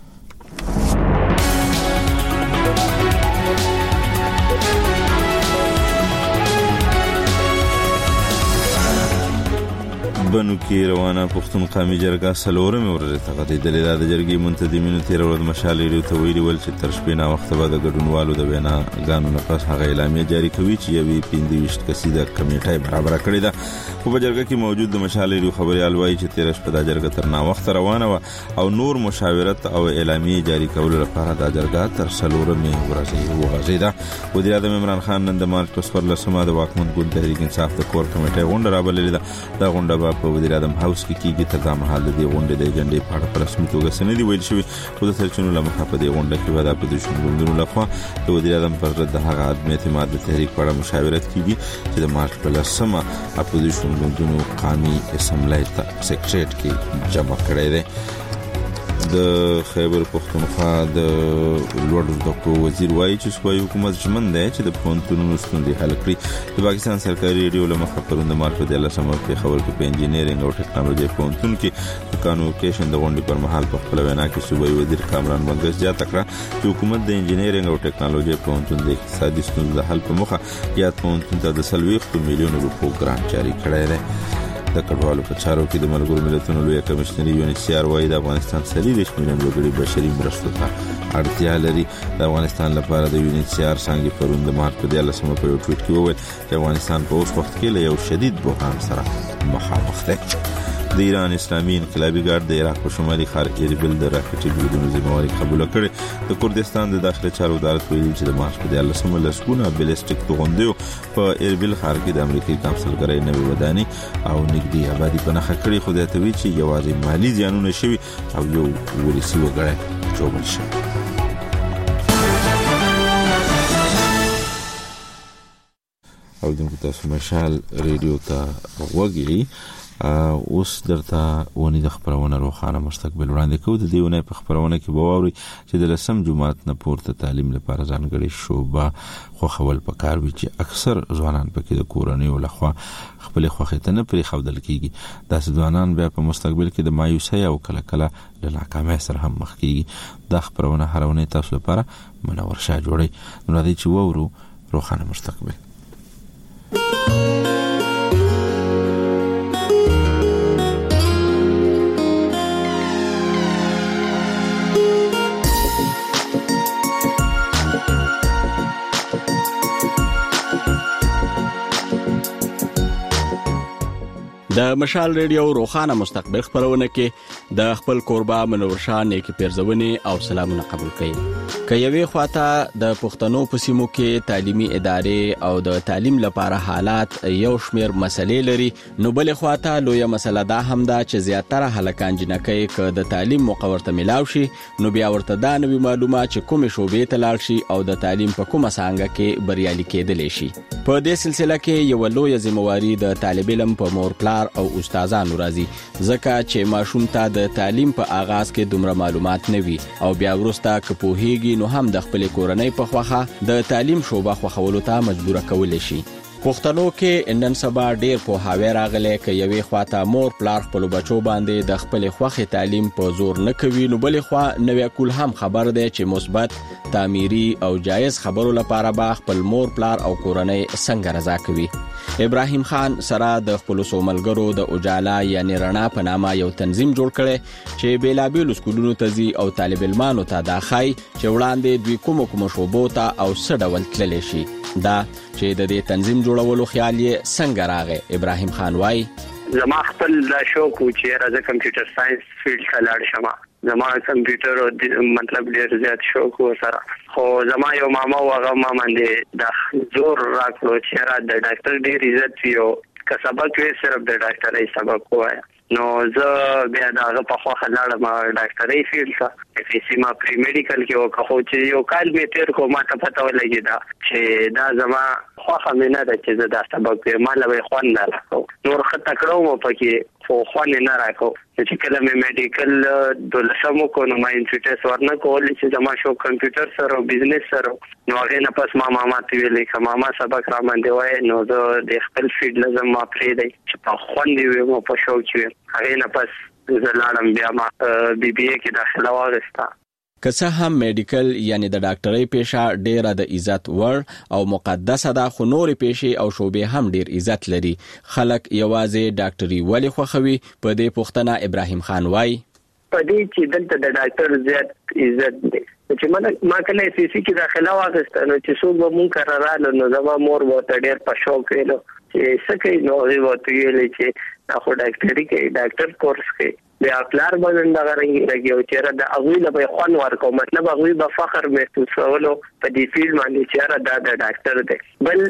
بنو کې روانه پښتون قومي جرګه سلورمه ورځ ته غدېدلې ده. د جرګې منتظمینو تیر ورځ مشال ریډیو ته ویلي ول چې تر شپې نه وخت بعد د ګډونوالو د وینا غانو نه پس هغه اعلامیه جاری کوي چې یوې پنځه ویشت کسیده کمیټه برابر کړې ده. په جرګه کې موجود د مشال ریډیو خبريال وایي چې تیر شپه د جرګه تر نا وخت روانه و او نور مشاورت او اعلامیه جاری کول لپاره د جرګه تر سلورمه ورځ وغځیده. وزیر اعظم عمران خان نن د مارچ په څوارلسمه سمه د واکمن ګوند تحریک انصاف د کور کمیټه غونډه رابللې ده. دا غونډه په وزیر اعظم هاوس کې کېږي. تر دا مهال د دې غونډې د اجنډې په اړه په رسمي توګه څه نه دي ویل شوي، خو د سرچینو له مخې په دې غونډه کې به د اپوزیشن ګوندونو لخوا د وزیر اعظم پر ضد د هغه عدم اعتماد د تحریک په اړه مشاورت کېږي چې د مارچ په لسمه اپوزیشن ګوندونو قومي اسمبلی ته سیکریټریټ کې جمع کړی دی. د خیبر پښتونخوا د لوړ زده کړو وزیر وایي چې صوبایي حکومت ژمن دی چې د پوهنتونونو ستونزې حل کړي. د پاکستان سرکاري ریډیو له مخې پرون د مارچ په دیارلسمه پېښور کې په انجینرینګ او ټیکنالوژي پوهنتون کې د کانوکیشن د غونډې پر مهال په خپله وینا کې صوبایي وزیر کامران بنګس زیاته کړه چې حکومت د انجینرینګ او ټیکنالوژي پوهنتون د اقتصادي ستونزو د حل په موخه یاد پوهنتون ته د څلوېښتو میلیونو روپو ګرانټ جاري کړی دی. د کډوالو په چارو کې د ملګرو ملتونو لوی کمشنري یو ان ایچ سی آر وايي د افغانستان څلوېښت میلیون وګړي بشري مرستو ته اړتیا لري. د افغانستان لپاره د یو ان ایچ سی آر څنګه پرون د مارچ په دیارلسمه په یو ټویټ کې وویل چې افغانستان په اوس وخت کې له یو شدید بحران سره مخامخ دی. د ایران اسلامي انقلابي ګارد د عراق په شمالي ښار اربیل د راکټي بریدونو ذمہواري قبول کړې. د کردستان د داخلي چارو وزارت ویلي چې د مارچ په دیارلسمه لسګونه بیلسټیک توغندیو په اربیل ښار کې د امریکایي کمسلګرۍ نوې ودانۍ او نږدې آبادي په نښه کړې، خو دا ته وی چې یوازې مالی زیانونه شوي او یو ولسي وګړی جوړ شوی. او دغه تاسو مشال ریډیو ته وګورئ. اوس درته ونی د خبرونه روخانه مستقبل وړاندې کوو. د دې ونې په خبرونه کې به واوري چې د لسم جمعات نه پورته تعلیم لپاره ځانګړي شوبه خو خول پکار وي چې اکثر ځوانان پکې د کورنۍ لخوا خپل خوښه ته نه پرې خودل کیږي. داسې ځوانان بیا په مستقبل کې د مایوسۍ او کله کله د ناکامۍ سره هم مخ کیږي. دا خبرونه هرونه تاسو لپاره منور شاه جوړي نو راځي چې وورو روخانه مستقبل. د مشال ریډیو روخانه مستقبل خبرونه کې د خپل قربا منور شاه نیکی پیرزونی او سلامونه قبول کړي. کيوي خواته د پښتنو په سیمو کې تعلیمي ادارې او د تعلیم لپاره حالات یو شمیر مسلې لري، نو بل خواته لویه مسله دا هم ده چې زیاتره هلکان جنکۍ ک د تعلیم مقورته ملاو شي نو بیا ورته دا نوې معلومات چې کومې شوبې ته لاړ شي او د تعلیم په کومه څنګه کې بریالي کېدلی شي. په دې سلسله کې یو لویه ذمہواری د طالب علم په مور پلار او استادانو راځي، ځکه چې ماشوم ته د تعلیم په آغاز کې دومره معلومات نه وي او بیا وروسته که پوهیږي نو هم د خپل کورنۍ په خوخه د تعلیم شوبه خوخولو ته مجبور کول شي. پښتنو کې نن سبا ډېر په هاوی راغلی ک یوې خواته مور پلار خپل بچو باندې د خپل خوخه تعلیم په زور نه کوي، نو بلې خوا نوې کول هم خبر دی چې مثبت تعمیری او جایز خبرو لپاره با خپل مور پلار او کورنۍ څنګه رضا کوي. ابراهیم خان سره د خپل سوملګرو د اجالا یعنی رڼا په نامه یو تنظیم جوړ کړي چې بیلابیل سکولونو ته ځي او طالب علمانو ته داخای چې وړاندې دوی کوم کوم شوبو ته او سډول تللی شي. دا چې د دې تنظیم جوړولو خیال یې څنګه راغی. ابراهیم خان وایي زما خپل دا شوق و چې راځه کمپیوټر ساينس فیلډ ته لاړ شم. زما کمپیوټر مطلب ډېر زیات شوق و سره، خو زما یو ماما او هغه ما باندې د زور راکړو چې را د ډاکټر ډېر عزت ویو که سبق یې صرف د ډاکټرۍ سبق وایي. نو زه بیا دغه په خوا خلاړم ډاکټرۍ فیلډ ته افیسی ما پری میډیکل کې وکړو چې یو کال به تیر کو ما ته پته ولګی دا چې دا زما خو خمینه ده چې زه دا سبق مال به خوان نه راکو نور خطه کړو مو پکې خو خوان نه راکو چې کله مې میډیکل د لسمو کو نو ما انټریټس ورنه کول چې زما شو کمپیوټر سره او بزنس سره نو هغه نه پس ما ماما ته ویلې چې ماما سبق را باندې وای نو زه د خپل فیلډ لازم ما پرې دی چې په خوان دی مو په شو کې هغه نه پس زه لاړم بیا ما بي بي اي کې داخله واغسته. که څه هم میډیکل یعنی د ډاکټرۍ پیشه ډیره د عزت وړ او مقدسه ده خو نورې پیشې او شوبې هم ډیر عزت لري. خلک یوازې ډاکټري ولې خوښوي په دې پوښتنه ابراهیم خان وای په دې چې دلته د ډاکټر زیات عزت دی چې ما ما کله سی سی کې داخله واغسته نو چې څوک به مونږ قرارانو نو زما مور به ډیر په شوق ویلو چې سکه نو هغه وته ویلې چې اخو ډاکټري کې ډاکټر کورس کې بیا پلار باندې دا غرنګي راګي او چې را د اغوی له به خوان ورکو مطلب اغوی به فخر محسوسولو په دې فیلډ باندې چې را د ډاکټر دی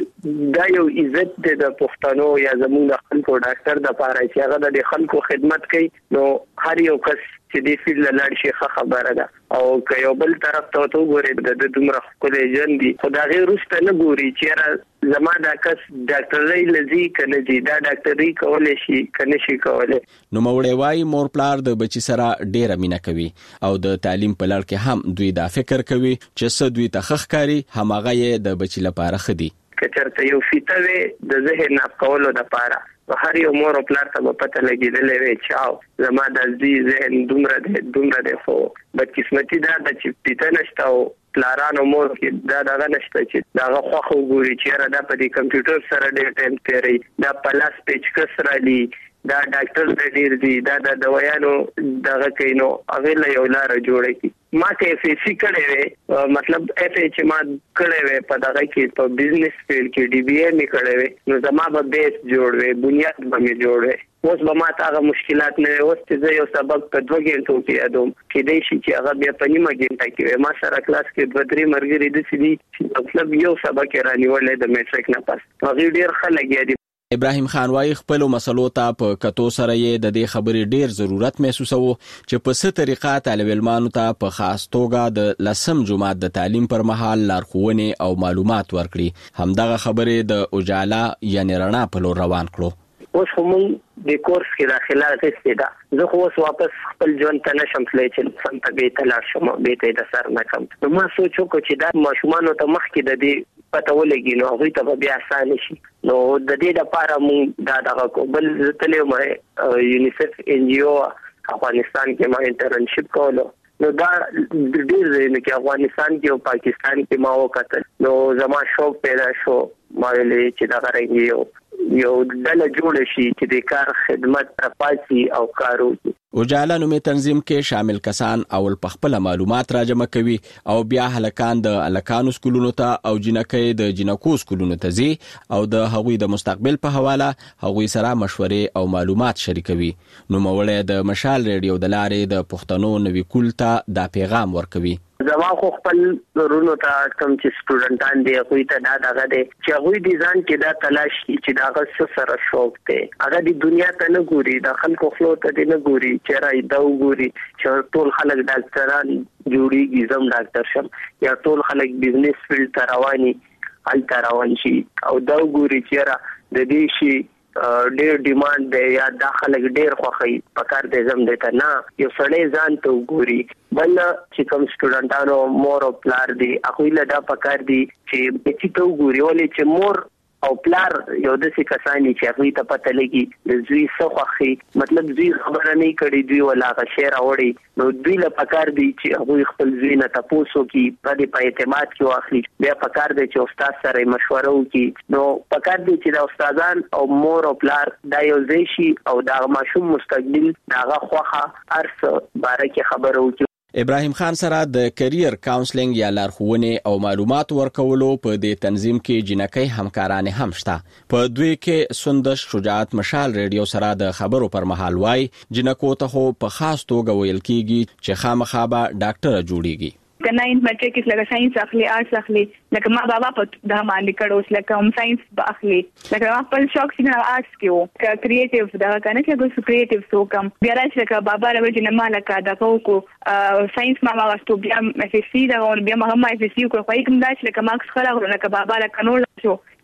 بل دا یو عزت دی د پښتنو یا زموږ خلکو ډاکټر د پاره چې هغه د خلکو خدمت کوي نو هر یو کس چې دې فیلډ لاړ شي خبره ده او که یو بل طرف ته تو ګوري د دومره خپلې جن دي خدای روسته نه ګوري چې را زما دا کس ډاکټرۍ لذي کنه دي دا ډاکټرۍ کولای شي کنه شي کولای نو موړې وای مور پلار د بچی سره ډیره مینه کوي او د تعلیم په لړ کې هم دوی دا فکر کوي چې څه دوی تخخ کاری هماغه یې د بچی لپاره خدي کچرته یو فیتوي د ذهن اپ کولو د پاره هر یو مور او پلار ته پته لګیدلې وي چې زما د دې ذهن دومره دی دومره دی خو بد قسمتي دا د چې پیته نشته او پلارانو مور کې دا دا نشته چې دا خو ګوري چې را د په دې کمپیوټر سره ډېر ټایم تیری دا پلاس پیچ کس را لي دا ډاکټر ډېر دي دا د دوايانو دغه کینو هغه له یو لار جوړه کی ما کې اف سی کړې وې مطلب اف ایچ ما کړې وې په دغه کې په بزنس فیلډ کې ډي بي اي می کړې وې نو زما به بیس جوړ وې بنیاد به می جوړ وې اوس به ما ته مشکلات نه اوس چې یو سبق په دوه غنټو کې یادوم کې دې شي چې هغه بیا په نیمه غنټه کې ما سره کلاس کې دوه درې مرګري دي چې مطلب یو سبق رانیولې د میټریک نه پس هغه ډیر خلک یادي. ابراهیم خان وای خپل مسلو ته په کتو سره یې د دې خبرې ډیر ضرورت محسوسو چې په څه طریقه طالب علمانو ته په خاص توګه د لسم جماعت د تعلیم پر مهال لارښوونې او معلومات ورکړي همدغه خبرې د اجالا یعنی رڼا په لور روان کړو. اوس هم د کورس کې داخله غوښتي ده زه خو اوس واپس خپل ژوند ته نشم تللی چې سم ته به تلل شم به ته د سر نه کم نو ما سوچو چې دا ماشومان ته مخ کې د دې پته ولګي نو هغه ته بیا آسان شي نو د دې لپاره مونږ دا دغه کوبل تلې مې یونیسف ان جی او افغانستان کې ما انټرنشپ کولو نو دا ډیر دی چې افغانستان کې او پاکستان کې ما وکړل نو زما شوق پیدا شو ما ویلې چې دا غوړنګ یو دله جوړ شي چې د کار خدمت ترپاسي او کارو اجالا نومي تنظیم کې شامل کسان اول په خپل معلومات راجمع کوي او بیا هلکان د هلکانو سکولونو ته او جنکۍ د جنکو سکولونو ته ځي او د هغوی د مستقبل په حواله هغوی سره مشورې او معلومات شریکوي. نو موړې د مشال ریډیو د لارې د پښتنو نوي کول ته دا پیغام ورکوي. زما خو خپل ورونو ته کوم چې سټوډنټان دي خو ته دا دغه دي چې هغه دي ځان کې دا تلاش چې دا غو سره شوق دی هغه د دنیا ته نه ګوري د خلکو خلو ته نه ګوري چې راي دا وګوري چې ټول خلک ډاکټران جوړيږي زم ډاکټر شم یا ټول خلک بزنس فیلډ ته رواني ال روان شي او دا وګوري چې را د دې شي ډېر ډیماند دی یا داخله ډېر خوخی پکار دې زم دیته نه یو سړی ځان ته وګوري بل چې کوم سټوډنټانو مور او پلار دی اخوی له دا پکار دی چې چې ته وګوري ولې چې مور او پلار یو د څه کسانی چې هغه ته پته لګي د زوی سخخي مطلب زوی خبره نه کړي دوی ولا غشیر اوړي نو دوی له پکار دی چې هغه خپل زوی نه تاسو کې په دې په اعتماد کې واخلي بیا پکار دی چې استاد سره مشوره وکړي نو پکار دی چې د استادان او مور او پلار دا یو ځای شي او دا ماشوم مستقبل داغه خوخه ارس بارکه خبره وکړي. ابراهیم خان سره د کیریر کاونسلینګ یا لارښوونې او معلومات ورکولو په دې تنظیم کې جنکۍ همکارانه هم شته. په دوی کې سندش شجاعت مشال ریډیو سره د خبرو پر مهال وای جنکو ته خو په خاص توګه ویل کیږي چې خامخا به ډاکټر جوړیږي. کناین میټریک کې لکه ساينس اخلي آرټس اخلي لکه ما بابا په د باندې کړو لکه هم ساينس به اخلي لکه ما په شوق څنګه آرټس کې وو کریټیو دا کنه چې ګوس کریټیو سو کم بیا راځي لکه بابا راوځي نه ما لکه دا کو ساينس ما واستو بیا اف اس سی دا او بیا ما هم اف اس سی کو خو کوم دا چې لکه ماکس خلا لکه بابا لکه نور شو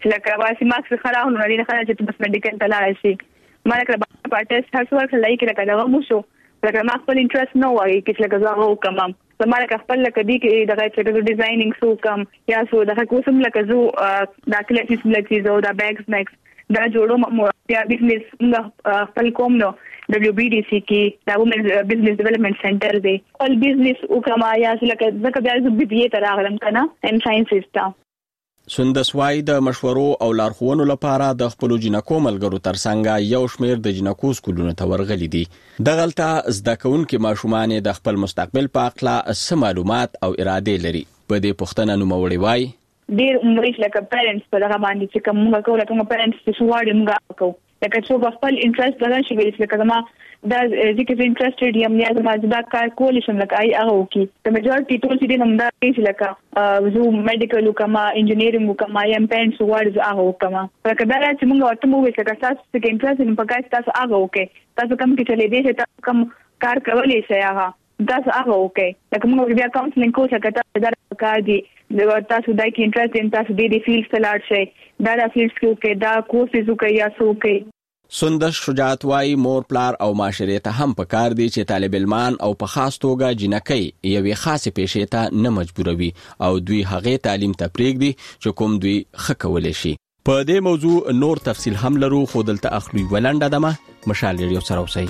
لکه واسي ماکس خراو نو نه خلک چې بس میډیکل ته لاړ شي ما لکه پارټس هر څو ورته لای کې لکه دا مو شو لکه ما خپل انټرست نو وایي چې لکه زه وکم زماره که خپل لکه دی کې دغه چې د ډیزاینینګ سو کم یا سو دغه کوسم لکه زو دا کلیټیس لکه زو دا بیگز میکس دا جوړو یا بزنس خپل کوم نو دبليو بي دي سي کې دا وومن بزنس ډیولپمنٹ سنټر دی ول بزنس وکما یا لکه ځکه بیا زه بي بي ته راغلم کنه ان ساينس سیستم سندسوای د مشورو او لارښوونو لپاره د خپل جنکو ملګرو ترڅنګ یو شمیر د جنکو سکولونو ته ورغلي دي دغلطه زده کوونکي ماشومان د خپل مستقبل په اړه څه معلومات او اراده لري په دې پوښتنه نو موري وای ډیر عمرې لکه پیرنټس په هغه باندې چې کوم کوله کوم پیرنټس چې سوال موږ کوو لکه څو خپل انټرست درن شي ویل لکه ما دا ځکه انټرستډ یم یا ما دا کار کول شم لکه آی هغه وکي د میجورټي ټول چې نوم دا چې لکه زو میډیکل وکما انجینیرینګ وکما یم پینټس وارز هغه وکما لکه دا چې موږ ورته مو ویل لکه تاسو چې انټرست نه پکای تاسو هغه وکي تاسو کوم کې چلے دي چې تاسو کوم کار کولای شئ هغه تاسو هغه وکي لکه موږ بیا کاونسلینګ کوو چې تاسو دا کار دي تاسو دای کې انټرست ان تاسو دې دې فیلډ سلاټ شئ دا د فیلډز کې کې دا کورسز وکي یا سو کوي سندش شجاعت وای مور پلار او معاشره ته هم پکار دي چې طالب علمان او په خاص توګه جنکۍ یوې خاصه پیښې ته نه مجبوروي او دوی هغه تعلیم ته پریږدي چې کوم دوی خکولې شي په دې موضوع نور تفصیل هم لرو خو دلته اخلي ولنډه دمه مشال ریډیو سره اوسئ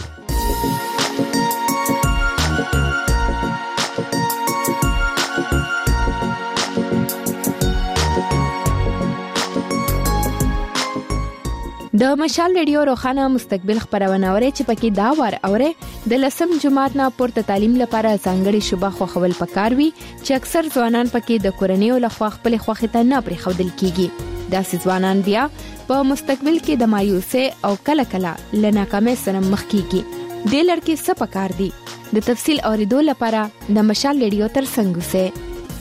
د مشال ریډیو روخانه مستقبل خبرونه اوري چې پکې دا وار اوري د لسم جماعت نه پورته تعلیم لپاره ځانګړي شوبه خو خول پکاروي چې اکثر ځوانان پکې د کورنیو لخوا خپل خوخه ته نه پرې خودل کیږي دا ځوانان بیا په مستقبل کې د مایوسه او کله کله لناکامه سره مخ کیږي د لړکې څه پکار دي د تفصیل اوریدو لپاره د مشال ریډیو تر څنګ سه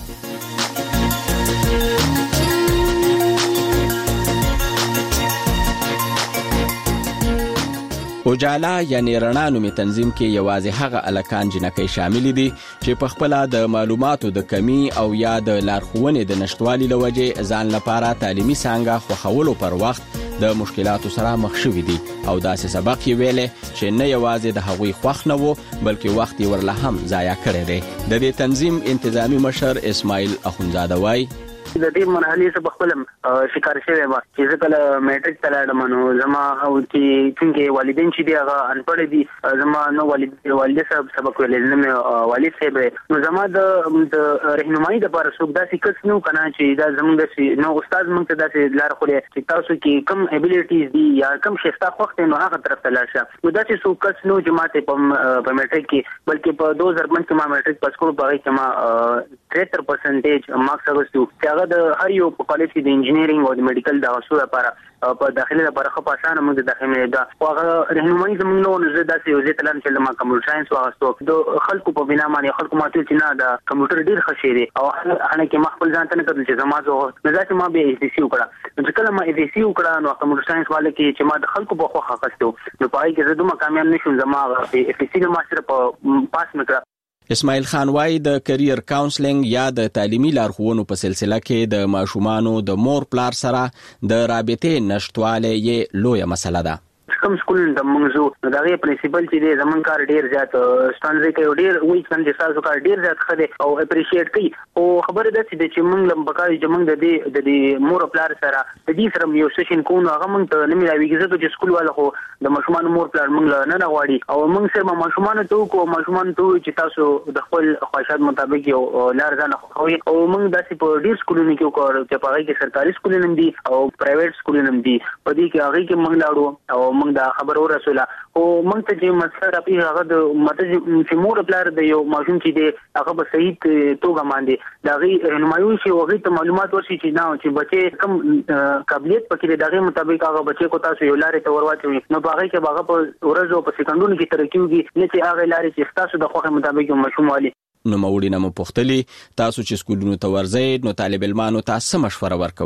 اوجالا یعنی رڼا نومي تنظیم کې یوازې هغه الکان جنکۍ شامل دي چې په خپل د معلوماتو د کمی او یا د لارښوونې د نشټوالي لوجه ځان لپاره تعلیمي څنګه خوخولو پر وخت د مشکلاتو سره مخ شوي دي او داسې سبق یې ویلې چې نه یوازې د هغوی خوښ نه وو بلکې وخت یې ورله هم ضایع کړی دی د دې تنظیم انتظامی مشر اسماعیل اخونزاده وای د دې مرحلې څخه بخپلم شکار شوی و چې زه کله میټریک تلاړم نو زما او چې څنګه والدین چې دی هغه انپړ دي زما نو والد والد صاحب سبق ویل نه والد صاحب نو زما د رهنمایي د لپاره څوک داسې کس نو کنه چې دا زموږ نو استاد موږ ته داسې لار خوري چې تاسو کې کم ابیلیټیز دي یا کم شستا خوښ نو هغه طرف ته لاړ شه نو داسې څوک کس نو چې ماته په میټریک کې بلکې په دو هزار پنځه کې ما میټریک پاس کړو په هغه کې ما تریهتر پرسنټیج مارکس اغوستو چې هغه د هر یو په کالج کې د انجینیرینګ او د میډیکل د حصول لپاره په داخلي لپاره خو پاسانه موږ د داخلي دا هغه رهنمایي زموږ نو زه داسې یو ځای تلم چې ما کمپیوټر ساينس واغستو د خلکو په بنا باندې خلکو ماته چې نه د کمپیوټر ډیر ښه شي دی او هغه کې ما خپل ځان ته نه کړل چې زما زه نه ځکه ما به ایس سی وکړه چې کله ما ایس سی وکړه نو کمپیوټر ساينس والے کې چې ما د خلکو په خو خاصتو نو پای کې زه دومره کامیاب نشم زما ایس سی د ماستر په پاس مکړه اسماعیل خان وای د کرییر کاونسلینګ یا د تعلیمي لارښوونو په سلسله کې د ماشومانو د مور پلار سره د رابطې نشټواله یې لویه مسله ده کوم سکول د منځو نو دا غي پرنسپل چې د زمون کار ډیر زیات ستانځي کوي ډیر وی څنګه تاسو کار ډیر زیات خدي او اپریشیټ کوي او خبره ده چې موږ لم بقای چې موږ د دې د دې مور پلار سره د دې سره یو سیشن کوو هغه موږ ته نه ملاويږي چې سکول والا خو د ماشومان مور پلار موږ نه نه غواړي او موږ سره ماشومان ته کو ماشومان ته چې تاسو د خپل خواهشات مطابق یو لار ځان خوي او موږ داسې په ډیر سکولونو کې کوو چې په هغه کې سرکاري سکولونه دي او پرایویټ سکولونه دي په دې کې هغه کې موږ لاړو او موږ دا خبر ورسوله او موږ ته چې مسله راپی هغه د مته چې مور پلار د یو ماشوم چې دی هغه به صحیح توګه باندې دا غي رهنمایي شي او غي ته معلومات ورشي چې نه چې بچي کم قابلیت پکې دغه مطابق هغه بچي کو تاسو یو لارې ته ورواچوي نو هغه کې هغه په ورځو په سکندونو کې ترکیږي نه چې هغه لارې چې تاسو د خوخه مطابق ماشوم والی نو موړي نه مو پختلی تاسو چې سکولونو ته ورځئ نو طالب علمانو تاسو مشوره ورکوي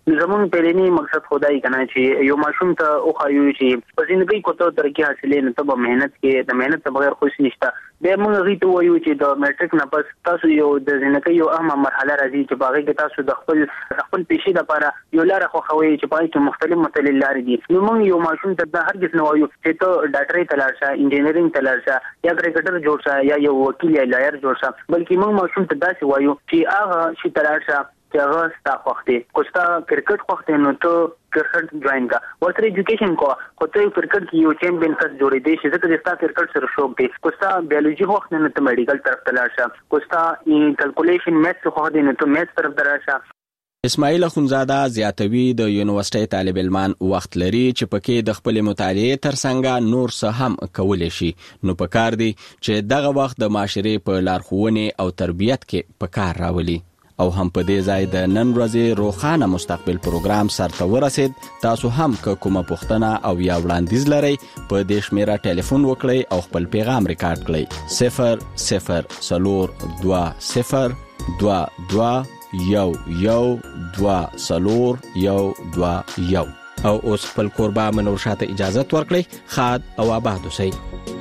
زمون پرېنی مقصد خدای کنه چې یو ماشوم ته او خایو چې په ژوندۍ کوته ترقی حاصلې نه ته مهنت کې د مهنت بغیر خوش نشته د موږ غي ته وایو چې د میټریک نه پس تاسو یو د ژوندۍ یو اهمه مرحله راځي چې باغې کې تاسو د خپل خپل پیشي لپاره یو لار خو خوي چې پای کې مختلف مختلف لارې دي نو موږ یو ماشوم ته د هرګز نه وایو چې ته ډاکټري تلل شه انجینرینګ تلل شه یا کرکټر جوړ شه یا یو وکیل یا لایر جوړ شه بلکې موږ ماشوم ته داسې وایو چې هغه شي تلل شه چې هغه ستا خوښ دی کو ستا کرکټ خوښ دی نو ته کرکټ جوائن کا ورته ایجوکیشن کو خو ته کرکټ کې یو چیمپیون کس جوړې دی چې ځکه چې ستا کرکټ سره شوق دی کو ستا بیولوژي خوښ نه ته میډیکل طرف ته لاړ شه کو ستا کیلکولیشن میث خوښ دی نو ته میث طرف ته لاړ شه اسماعیل اخونزاده زیاتوي د یونیورسيټي طالب علمان وخت لري چې پکې د خپل مطالعې ترڅنګ نور څه هم کولای شي نو پکار دی چې دغه وخت د معاشري په لارښوونې او تربيت کې پکار راولي او هم په دې ځای د نن ورځې روخانه مستقبل پروګرام سرته ورسید تاسو هم که کومه پوښتنه او یا وړاندیز لرئ په دې شمیره ټلیفون وکړئ او خپل پیغام ریکارډ کړئ صفر صفر صفر دوه صفر دوه دوه یو یو دوه صفر یو دوه یو او اوس خپل کوربه منور شاته اجازه ورکړئ خاد او آباد اوسئ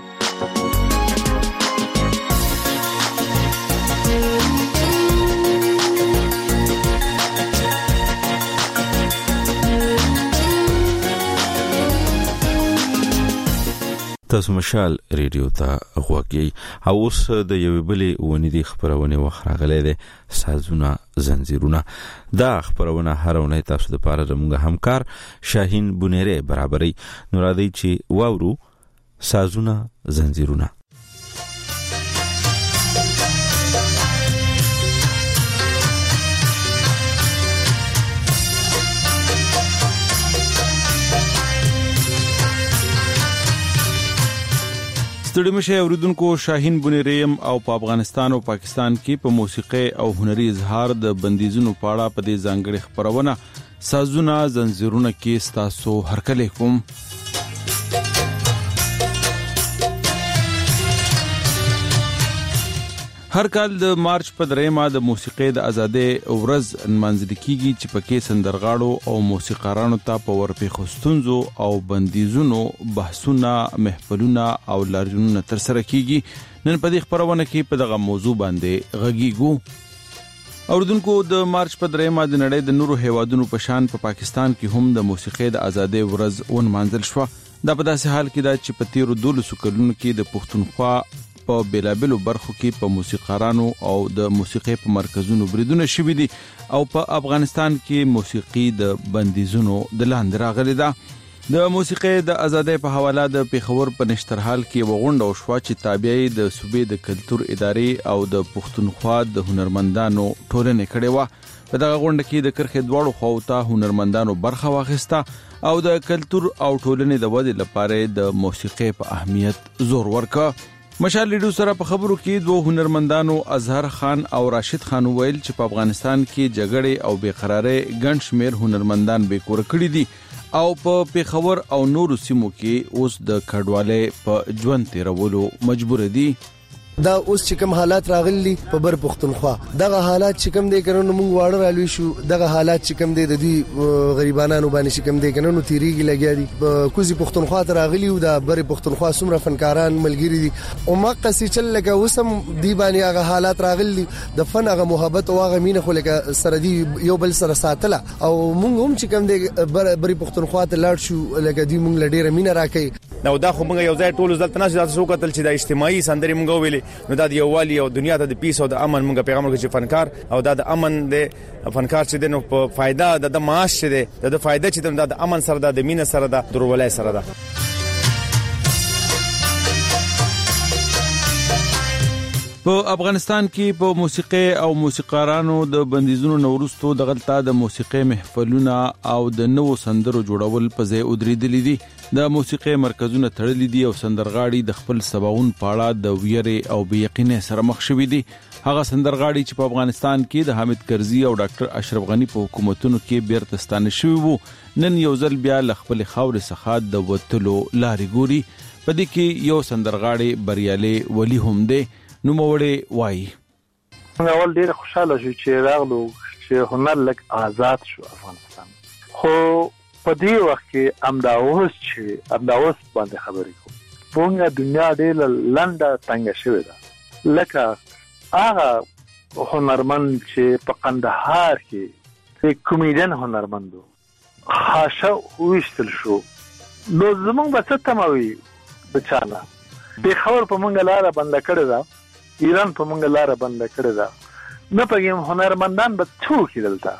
تاسو مشال ریډیو ته غوږی او اوس د یوې بلې ونې د خبرونه وخراغلې ده سازونه زنجیرونه دا خبرونه هرونه تاسو د پاره زموږ همکار شاهین بونیره برابرۍ نورادی چې واورو سازونه زنجیرونه ستړي مشه اوریدونکو شاهین بونیریم او په افغانستان او پاکستان کې په موسیقي او هنري اظهار د بندیزونو پاړه په دې ځانګړي خبرونه سازونه زنجیرونه کې ستاسو هرکلی کوم هر کال د مارچ په دریمه د موسیقي د ازادۍ ورځ نمانځل کیږي چې پکې سندرغاړو او موسیقارانو ته په ورپېښو ستونزو او بندیزونو بحثونه محفلونه او لارښوونې ترسره کیږي نن په دې خبرونه کې په دغه موضوع باندې غږیږو اوردونکو د مارچ په دریمه د نړۍ د نورو هیوادونو په شان په پا پاکستان کې هم د موسیقي د ازادۍ ورځ ونمانځل شو دا په داسې حال کې دا چې په تیرو دولسو کلونو کې د پښتونخوا په بیلابلو برخو کې په موسیقارانو او د موسیقي په مرکزونو بریدونه شوي دي او په افغانستان کې موسیقي د بندیزونو د لاندې راغلي ده د موسیقي د ازادۍ په حواله د پیښور په نشترحال کې وغونډه وشوه چې تابعې د صوبې د کلتور ادارې او د پښتونخوا د هنرمندانو ټولنې کړې وه په دغه غونډه کې د کرخې دواړو خواو ته هنرمندانو برخه واخیسته او د کلتور او ټولنې د ودې لپاره د موسیقي په اهمیت زور ورکړ مشال لیډو سره په خبرو کې دوه هنرمندانو اظهر خان او راشد خان ویل چې په افغانستان کې جګړې او بیقراری ګڼ شمیر هنرمندان بیکور کړي دي او په پیښور او نورو سیمو کې اوس د کډوالۍ په ژوند تیرولو مجبور دي دا اوس چې کوم حالات راغلي په بر پښتونخوا دغه حالات چې کوم دي کنه موږ واړه رالوي شو دغه حالات چې کوم دي د دې غریبانو باندې چې کوم دي کنه نو تیریږي لګیا دي کوزي پښتونخوا ته راغلي او د بر پښتونخوا سمره فنکاران ملګری دي او مقصي چې لکه وسم دی باندې هغه حالات راغلي د فن هغه محبت او هغه مینه خو لکه سره دی یو بل سره ساتله او موږ هم چې کوم دي بر بر پښتونخوا ته لاړ شو لکه دی موږ لډیره مینه راکې نو دا خو موږ یو ځای ټول ځل تناسب تاسو کتل چې د اجتماعي سندري موږ ویلي نو دا د یووالي او دنیا ته د پیس او د امن موږ پیغام ورکړي چې فنکار او دا د امن د فنکار چې د نو په فائدہ د معاش چې د فائدہ چې د امن سره د مینه سره د درولای سره ده په افغانستان کې په موسیقي او موسیقارانو د بندیزونو نورستو د غلطه د موسیقي محفلونه او د نوو سندرو جوړول په ځای ودرېدلې دي د موسیقي مرکزونه تړلې دي او سندرغاړي د خپل سباون پاړه د ویرې او بېیقینۍ سره مخ شوي دي هغه سندرغاړي چې په افغانستان کې د حامد کرزي او ډاکټر اشرف غنی په حکومتونو کې بیرته ستانه شوي وو نن یو ځل بیا ل خپل خاورې څخه د وتلو لارې ګوري په دې کې یو سندرغاړي بریالي ولی هم دی نو موړې وای اول ډیر خوشاله شو چې راغلو چې هنر لک آزاد شو افغانستان خو په دې وخت کې امدا اوس چې امدا اوس باندې خبرې کوم پونګه دنیا ډېر لنډه تنګه شوې ده لکه هغه هنرمند چې په قندهار کې یک کمیډین هنرمندو خاصه وشتل شو نو زمونږ به څه تموي بچاله د خبر په مونږ لاره بنده کړې ده ایران په مونږ لاره بنده کړې ده نه پېږم هنرمندان به څو کې دلته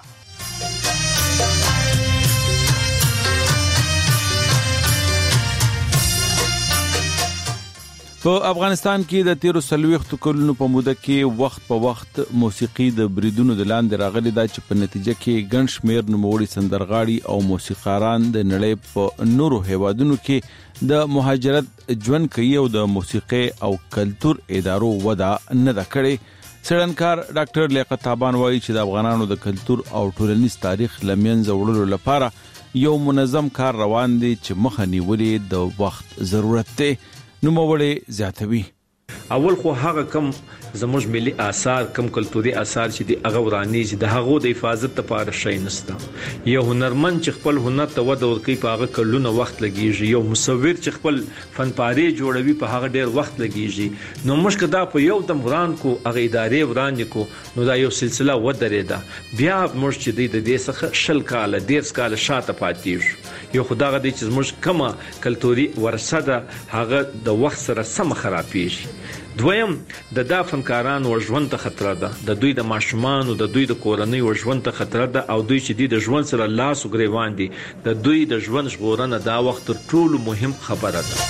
په افغانستان کې د تیرو سلويختو کلونو په موده کې وخت په وخت موسیقي د بریدونو د لاندې راغلي دا چې په نتیجه کې ګڼ شمیر نوموړي سندرغاړي او موسیقاران د نړۍ په نورو هیوادونو کې د مهاجرت ژوند کوي او د موسیقي او کلچر ادارو وده نه ده کړې سړنکار ډاکټر لیاقت تابان وایي چې د افغانانو د کلچر او ټولنیز تاریخ لمنځه وړلو لپاره یو منظم کار روان دی چې مخه نیولې د وخت ضرورت دی نو موړې زیاتوي اول خو هغه کم زموږ ملي آثار کم کلتوري آثار چې د هغه وراني چې د هغه د حفاظت لپاره شي نسته یو هنرمند چې خپل هنر ته وده ورکوي په هغه کلونه وخت لګیږي یو مصور چې خپل فنپارې جوړوي په هغه ډیر وخت لګیږي نو موږ کدا په یو دم وران کو هغه ادارې وران کو نو دا یو سلسله ودرې ده بیا موږ چې د دې څخه شل کال ډیر کال شاته پاتې یو خدای غدي چې موږ کما کلتوري ورثه ده هغه د وخت سره سم خرابېږي دویم د دا فنکارانو ژوند ته خطر ده د دوی د ماشومان او د دوی د کورنۍ ژوند ته خطر ده او دوی چې د ژوند سره لاس او ګریوان دي د دوی د ژوند ژغورنه دا وخت تر ټولو مهم خبره ده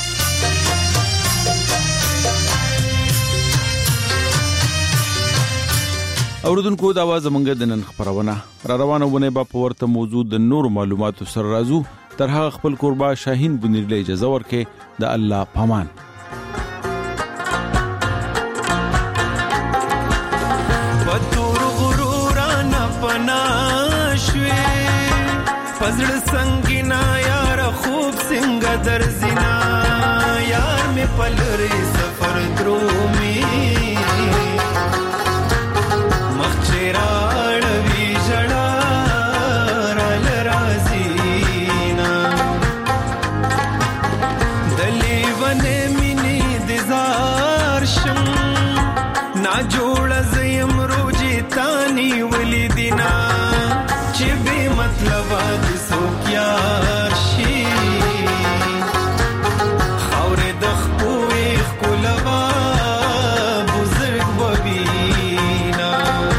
اوردونکو دا आवाज زمونږ د نن خبرونه را روانه ونه په پورته موضوع د نور معلوماتو سره راځو تر هغه خپل قربا شاهین بنیرله اجازه ورکې د الله پامان فزړ سنگینا یار خوب څنګه درځینا یار می پلری سفر درومي مخچراړ وی جړا رال رازینا دلی ونه مینی دزار شم نا جوړ زیم روجی تانی ولیدینا چې به مطلب د سوکیار شي خاورې د خپوې خلوا بزرګ وبینا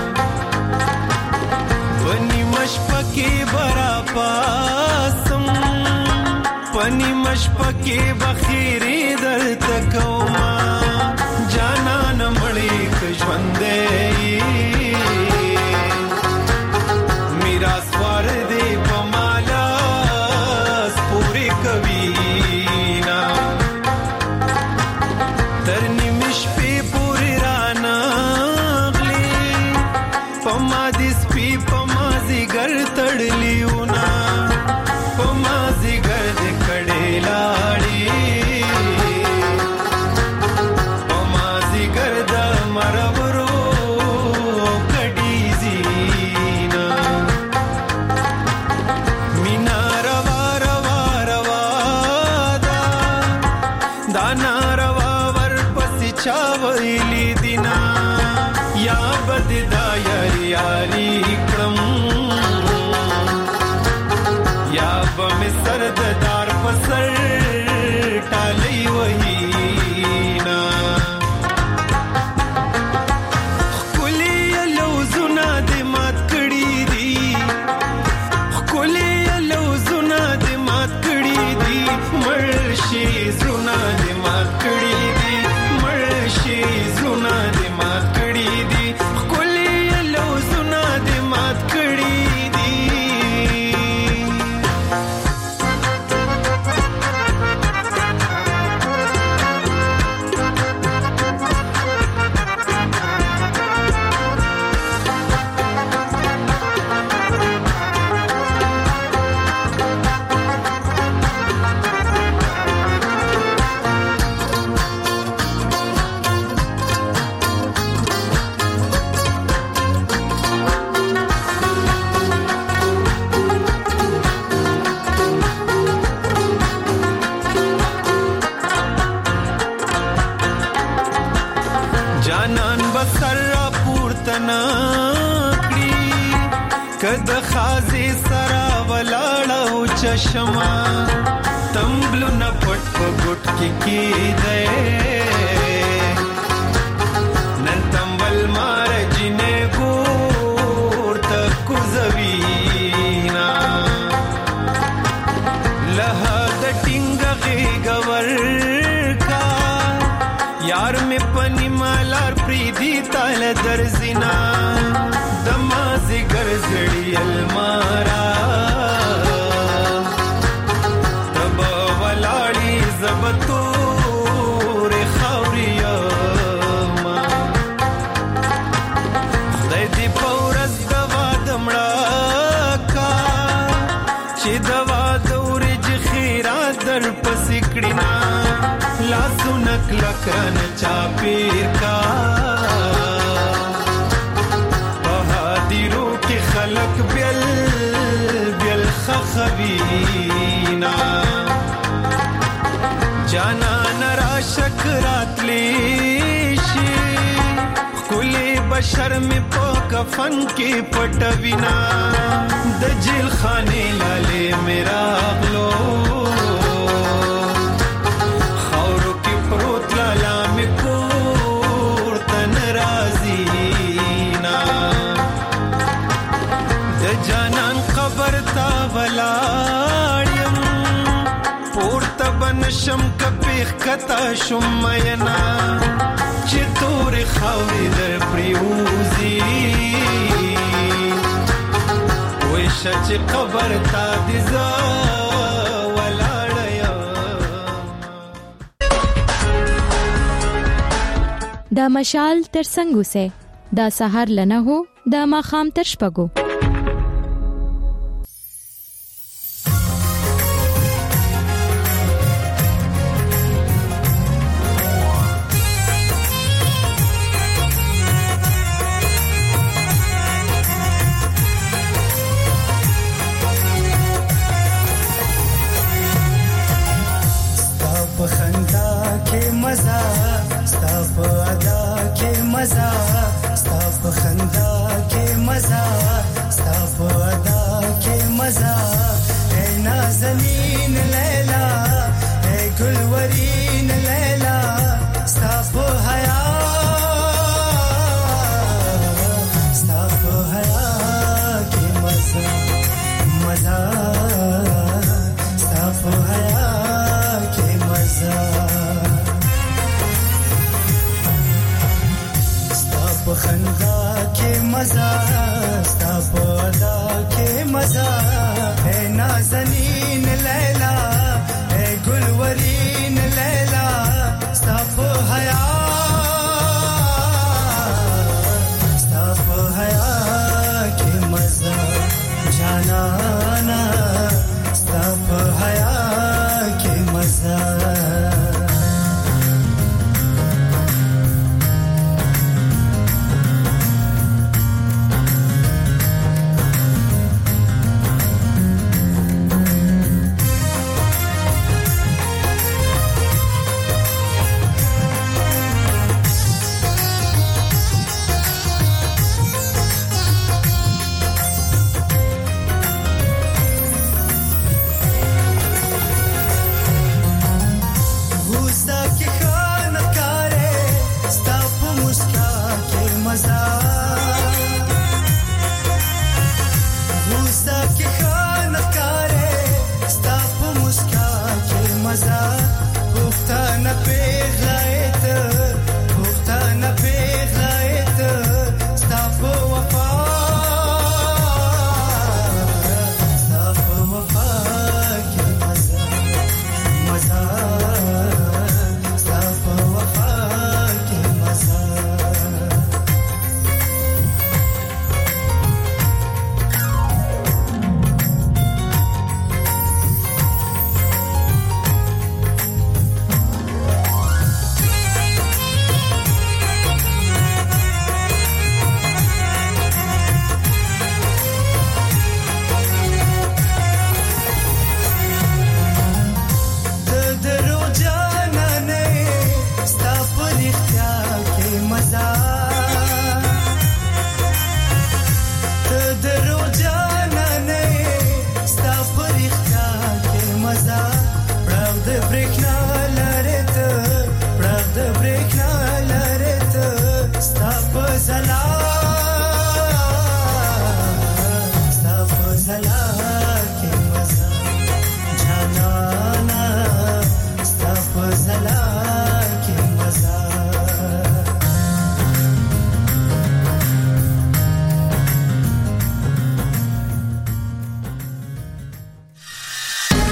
پنی مشپکه برا پاسم پنی مشپکه بخیری در تکوما جانا نمړې ک ژوندې راسوار دې پمالا سپوري کوینا تر نیمش په پوری رانا غلي پما دې سپي پما زیګر تړلیونا پما زیګر دې کړي لاړي پما زیګر د مرورو چاویلی دینا یا بد دا یاری یاری کړم یا بم سرد دار پسر ټالی وهینا خلی لوزنا د مات کړي دي خلی لوزنا د مات کړي دي مرشي زنا د مات کړي شي زونه د مات کړي دي خولي لو زونه د مات کړي دي فنا کړی کده خازي سرا ولاړو چشما تمبلو نه پټ پټ کې کې ده نن تمبل مار جنې ګور تک زوینا له د ټینګ غور کا یار می پنی مالار پریدی تال درزینا دمازی گرزڑی المارا تبا ولاړی زبتور خوریا ما خدای دی پورز دوا دمړه کا چې دوا دورج خیرات در پسکړینا لاسو نکلا کرن چاپیر کا بہادرو کی خلق بیل بیل خخوینا جانا نرا شکرات لیشی کلی بشر میں پاک فن کی پٹوینا دجل خانے لالے میرا غلو ولاړم پورته بنشم کپیخ کتا شمینا چې تور خاورې در پریوزی ویش چې قبر تا دي ز ولاړم. دا مشال تر څنګه سه دا سحر لنه هو دا ماخام تر شپګو. मजा स्ता पदा के मजा है नाज़नी